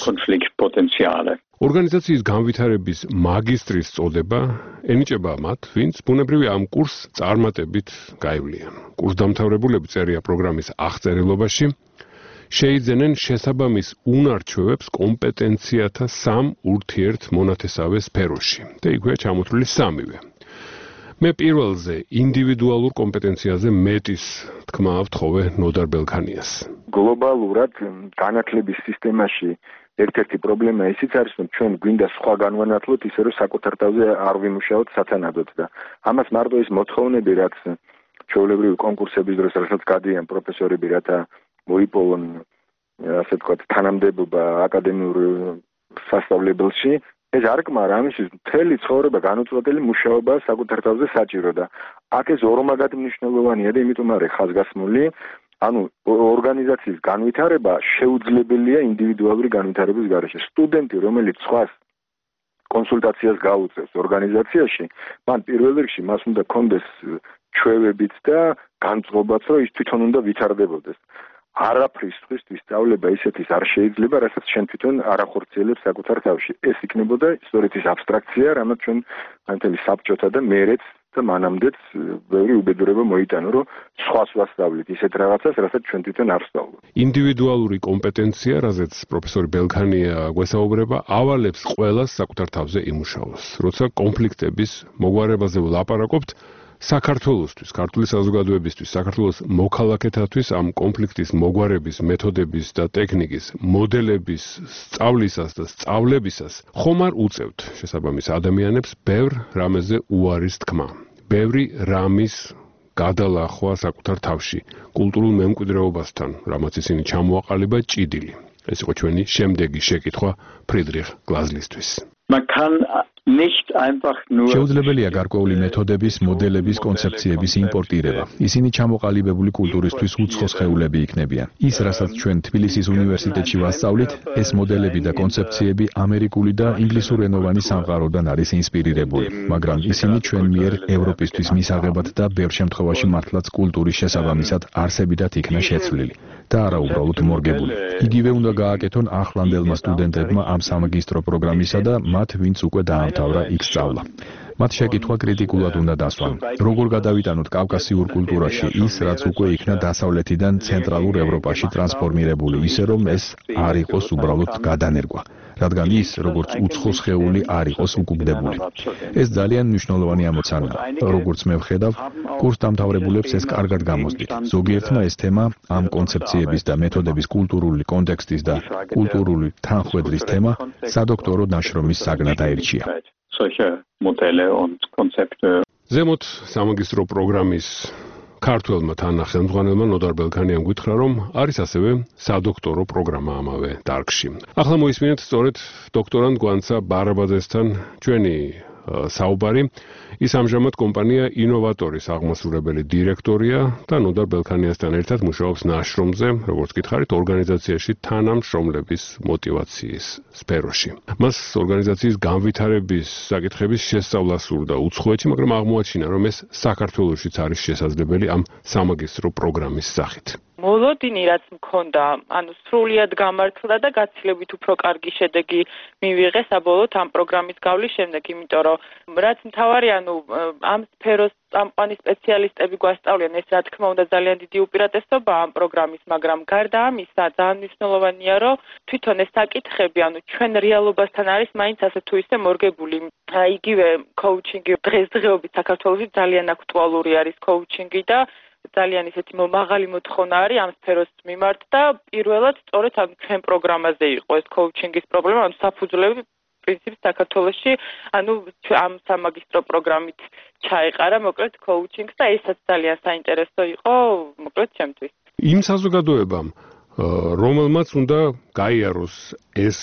ორგანიზაციის განვითარების მაგისტრის წოდება ენიჭება მათ, ვინც ბუნებრივი ამ კურსს წარმატებით გაივლიან. კურსდამთავრებულები წერია პროგრამის აღწერილობაში, შეიძენენ შესაბამის უნარჩვევებს კომპეტენციათა სამ ურთიერთ მონათესავე სფეროში. და იქვეა ჩამოთვლილი სამივე. მე პირველზე ინდივიდუალურ კომპეტენციაზე მეტის თქმა ვთხოვე ნოდარ ბელქანიას. გლობალურად განათლების სისტემაში ერთ-ერთი პრობლემა ისიც არის, რომ ჩვენ გვინდა სხვა განვანათლოთ ისე, რომ საკუთარ თავზე არ ვიმუშაოთ სათანადოდ და ამას მარტო ის მოთხოვნები, რაც ჩვეულებრივი კონკურსების დროს რასაც გადიან პროფესორები, რათა მოიპოვონ, ასე ვთქვათ, თანამდებობა აკადემიურ სასწავლებელში, ეს არ კმარა, ამისთვის მთელი ცხოვრება განუწყვეტელი მუშაობა საკუთარ თავზე საჭირო და აქ ეს ორმაგად მნიშვნელოვანია და იმიტომ არის ხაზგასმული, ანუ ორგანიზაციის განვითარება შეუძლებელია ინდივიდუალური განვითარების გარეშე. სტუდენტი, რომელიც სხვას კონსულტაციას გაუწევს ორგანიზაციაში, მან პირველ რიგში მას უნდა კონდეს ჩვევებიც და განწყობაც, რომ ის თვითონ უნდა ვითარდებოდეს. არაფრის სხვისთვის სწავლება ისეთის არ შეიძლება, რასაც შენ თვითონ არ ახორციელებს საკუთარ თავში. ეს იქნებოდა სწორედ ის აბსტრაქცია, რამაც ჩვენ ანთელი საბჭოთა და მერეც და მანამდეც ბევრი უბედურება მოიტანა, რომ სხვას ვასწავლით ისეთ რაღაცას, რასაც ჩვენ თვითონ არ ვსწავლობ. ინდივიდუალური კომპეტენცია, რაზეც პროფესორი ბელქანია გვესაუბრება, ავალებს ყველას საკუთარ თავზე იმუშაოს. როცა კონფლიქტების მოგვარებაზე ვლაპარაკობთ, საქართველოსთვის, ქართული საზოგადოებისთვის, საქართველოს მოქალაქეთათვის ამ კონფლიქტის მოგვარების მეთოდების და ტექნიკის მოდელების სწავლისას და სწავლებისას ხომ არ უწევთ შესაბამის ადამიანებს ბევრ რამეზე უარის თქმა, ბევრი რამის გადალახვა საკუთარ თავში, კულტურულ მემკვიდრეობასთან, რამაც ისინი ჩამოაყალიბა ჭიდილი. ეს იყო ჩვენი შემდეგი შეკითხვა ფრიდრიხ გლაზლისთვის. Man kann nicht einfach nur შეუძლებელია გარკვეული მეთოდების, მოდელების, კონცეფციების იმპორტირება. ისინი ჩამოყალიბებული კულტურისთვის უცხო სხეულები იქნებიან. ის, რასაც ჩვენ თბილისის უნივერსიტეტში ვასწავლით, ეს მოდელები და კონცეფციები ამერიკული და ინგლისურენოვანი სამყაროდან არის ინსპირირებული, მაგრამ ისინი ჩვენ მიერ ევროპისთვის მისაღებად და ბევრ შემთხვევაში მართლაც კულტურის შესაბამისად არსებითად იქნა შეცვლილი და არა უბრალოდ მორგებული. იგივე უნდა გააკეთონ ახლანდელმა სტუდენტებმა ამ სამაგისტრო პროგრამისა და მათ, ვინც უკვე დაამთავრა იქ სწავლა. მათ შეკითხვა კრიტიკულად უნდა დასვან. როგორ გადავიტანოთ კავკასიურ კულტურაში ის, რაც უკვე იქნა დასავლეთიდან ცენტრალურ ევროპაში ტრანსფორმირებული, ისე რომ ეს არ იყოს უბრალოდ გადანერგვა, რადგან ის, როგორც უცხო სხეული, არ იყოს უკუგდებული. ეს ძალიან მნიშვნელოვანი ამოცანაა. როგორც მე ვხედავ, კურსდამთავრებულებს ეს კარგად გამოსდით. ზოგიერთმა ეს თემა, ამ კონცეფციების და მეთოდების კულტურული კონტექსტის და კულტურული თანხვედრის თემა, სადოქტორო ნაშრომის საგნად აირჩია. solche Modelle und Konzepte. ზემოთ სამაგისტრო პროგრამის ქართველმა თანახმადნელმა ნოდარ ბელქანიამ გითხრა, რომ არის ასევე სადოქტორო პროგრამა ამავე დარგში. ახლა მოისმინეთ სწორედ დოქტორანტ გვანცა ბარაბაძესთან ჩვენი საუბარი. ის ამჟამად კომპანია ინოვატორის აღმასრულებელი დირექტორია და ნოდარ ბელქანიასთან ერთად მუშაობს ნაშრომზე, როგორც გითხარით, ორგანიზაციაში თანამშრომლების მოტივაციის სფეროში. მას ორგანიზაციის განვითარების საკითხების შესწავლა სურდა უცხოეთში, მაგრამ აღმოაჩინა, რომ ეს საქართველოშიც არის შესაძლებელი ამ სამაგისტრო პროგრამის სახით. მოლოდინი რაც მქონდა, ანუ სრულიად გამართლა და გაცილებით უფრო კარგი შედეგი მივიღე საბოლოოდ ამ პროგრამის გავლის შემდეგ, იმიტომ რომ რაც მთავარი, ანუ ამ სფეროს წამყვანი სპეციალისტები გვასწავლიან, ეს რა თქმა უნდა ძალიან დიდი უპირატესობა ამ პროგრამის, მაგრამ გარდა ამისა, ძალიან მნიშვნელოვანია, რომ თვითონ ეს საკითხები, ანუ ჩვენ რეალობასთან არის მაინც ასე თუ ისე მორგებული. იგივე კოუჩინგი დღესდღეობით საქართველოში ძალიან აქტუალური არის კოუჩინგი და ძალიან ისეთი მაღალი მოთხოვნა არის ამ სფეროს მიმართ და პირველად სწორედ ამ ჩვენ პროგრამაზე იყო ეს კოუჩინგის პრობლემა, ანუ საფუძვლები პრინციპს საქართველოში, ანუ ამ სამაგისტრო პროგრამით ჩაეყარა მოკლედ კოუჩინგს და ესაც ძალიან საინტერესო იყო მოკლედ ჩემთვის. იმ საზოგადოებამ რომელმაც უნდა გაიაროს ეს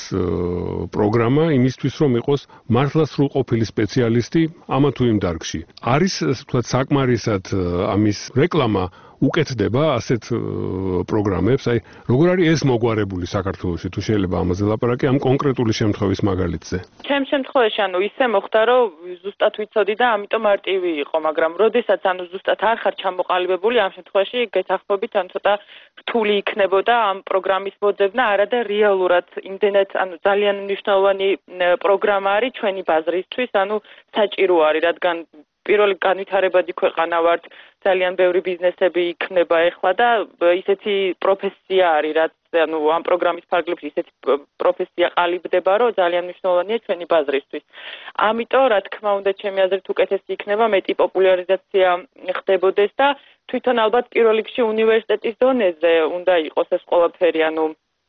პროგრამა იმისთვის, რომ იყოს მართლა სრულყოფილი სპეციალისტი ამა თუ იმ დარგში. არის თქვათ საკმარისად ამის რეკლამა უკეთდება ასეთ პროგრამებს, აი როგორ არის ეს მოგვარებული საქართველოში, თუ შეიძლება ამაზე ლაპარაკი ამ კონკრეტული შემთხვევის მაგალითზე. ჩემ შემთხვევაში ანუ ისე მოხდა, რომ ზუსტად ვიცოდი და ამიტომ მარტივი იყო, მაგრამ როდესაც ანუ ზუსტად არ ხარ ჩამოყალიბებული, ამ შემთხვევაში გეთახმობით ან ცოტა რთული იქნებოდა ამ პროგრამის მოძებნა, არადა რეალურად იმდენად ანუ ძალიან მნიშვნელოვანი პროგრამა არის ჩვენი ბაზრისთვის, ანუ საჭირო არის, რადგან პირველი განვითარებადი ქვეყანა ვართ, ძალიან ბევრი ბიზნესები იქნება ეხლა და ისეთი პროფესია არის, რაც ანუ ამ პროგრამის ფარგლებში ისეთი პროფესია ყალიბდება, რომ ძალიან მნიშვნელოვანია ჩვენი ბაზრისთვის. ამიტომ, რა თქმა უნდა, ჩემი აზრით უკეთესი იქნება მეტი პოპულარიზაცია ხდებოდეს და თვითონ ალბათ პირველ რიგში უნივერსიტეტის დონეზე უნდა იყოს ეს ყველაფერი, ანუ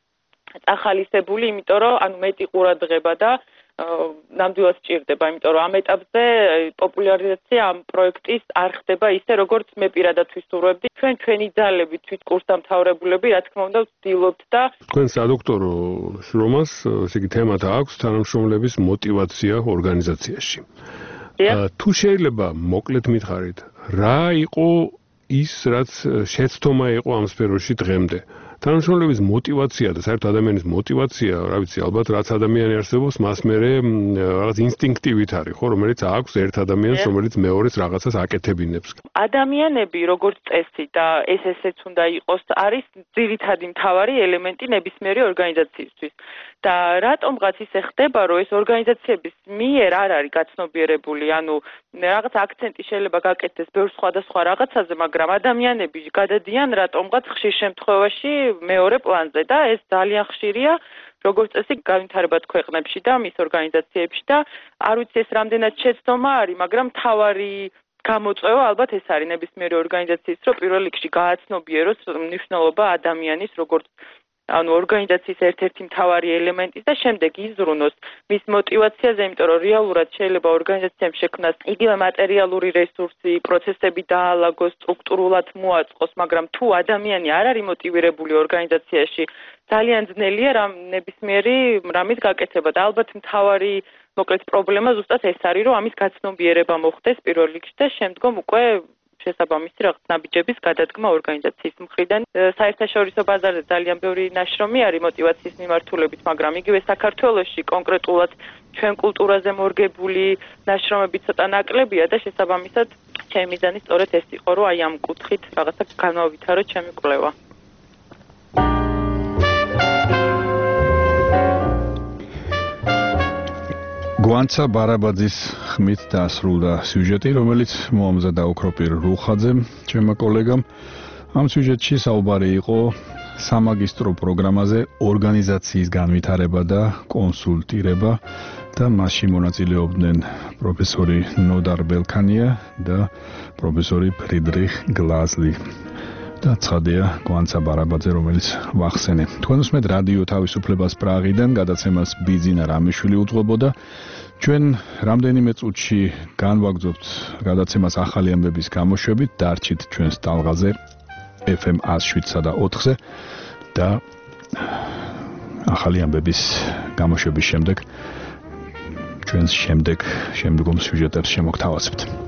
წახალისებული, იმიტომ რომ ანუ მეტი ყურადღება და ნამდვილად სჭირდება, იმიტომ რომ ამ ეტაპზე პოპულარიზაცია ამ პროექტის არ ხდება ისე, როგორც მე პირადად ვისურვებდი. ჩვენ ჩვენი ძალები, თვით კურსდამთავრებულები, რა თქმა უნდა, ვცდილობთ და თქვენ სადოქტორო შრომას, ესე იგი თემად აქვს თანამშრომლების მოტივაცია ორგანიზაციაში. თუ შეიძლება მოკლედ მითხარით, რა იყო ის რაც შეცდომა იყო ამ სფეროში დღემდე. თანამშრომლების мотиваცია და საერთოდ ადამიანის мотиваცია, რა ვიცი, ალბათ რაც ადამიანი არსებობს, მას მერე რაღაც ინსტინქტივით არის, ხო, რომელიც აქვს ერთ ადამიანს, რომელიც მეორეს რაღაცას აკეთებინებს. ადამიანები, როგორც წესი და ეს ესეც უნდა იყოს, არის ძირითადი მთავარი ელემენტი ნებისმიერი ორგანიზაციისთვის. და რატომღაც ისე ხდება, რომ ეს ორგანიზაციების მიერ არ არის გაცნობიერებული, ანუ რაღაც აქცენტი შეიძლება გაკეთდეს ბევრ სხვადასხვა რაღაცაზე, მაგრამ ადამიანები გადადიან რატომღაც ხშირ შემთხვევაში მეორე პლანზე და ეს ძალიან ხშირია, როგორც წესი განვითარებად ქვეყნებში და მის ორგანიზაციებში და არ ვიცი ეს რამდენად შეცდომა არის, მაგრამ მთავარი გამოწვევა ალბათ ეს არის ნებისმიერი ორგანიზაციის, რომ პირველ რიგში გააცნობიეროს მნიშვნელობა ადამიანის, როგორც ანუ ორგანიზაციის ერთ-ერთი მთავარი ელემენტის და შემდეგ იზრუნოს მის мотиваციაზე, იმიტომ რომ რეალურად შეიძლება ორგანიზაციამ შექმნას იგივე მატერიალური რესურსი, პროცესები დაალაგოს, სტრუქტურულად მოაწყოს, მაგრამ თუ ადამიანი არ არის მოტივირებული ორგანიზაციაში, ძალიან ძნელია რამ ნებისმიერი რამის გაკეთება და ალბათ მთავარი მოკლედ პრობლემა ზუსტად ეს არის, რომ ამის გაცნობიერება მოხდეს პირველ რიგში და შემდგომ უკვე შესაბამისი რაღაც ნაბიჯების გადადგმა ორგანიზაციის მხრიდან. საერთაშორისო ბაზარზე ძალიან ბევრი ნაშრომი არის мотиваციის მიმართულებით, მაგრამ იგივე საქართველოში კონკრეტულად ჩვენ კულტურაზე მორგებული ნაშრომები ცოტა ნაკლებია და შესაბამისად ჩემი მიზანი სწორედ ეს იყო, რომ აი ამ კუთხით რაღაცა განვავითარო ჩემი კვლევა. გვანცა ბარაბაძის ხმით დასრულდა სიუჟეტი, რომელიც მოამზადა ოქროპირ რუხაძემ, ჩემმა კოლეგამ. ამ სიუჟეტში საუბარი იყო სამაგისტრო პროგრამაზე ორგანიზაციის განვითარება და კონსულტირება და მასში მონაწილეობდნენ პროფესორი ნოდარ ბელქანია და პროფესორი ფრიდრიხ გლაზლი. და ცხადია გვანცა ბარაბაძე, რომელიც ვახსენე. თქვენ უსმენთ რადიო თავისუფლებას პრაღიდან, გადაცემას ბიძინა რამიშვილი უძღვებოდა. ჩვენ რამდენიმე წუთში განვაგრძობთ გადაცემას ახალი ამბების გამოშვებით, დარჩით ჩვენს ტალღაზე ეფ ემ εκατს შვიდსა და ოთხზე და ახალი ამბების გამოშვების შემდეგ ჩვენს შემდეგ შემდგომ სიუჟეტებს შემოგთავაზებთ.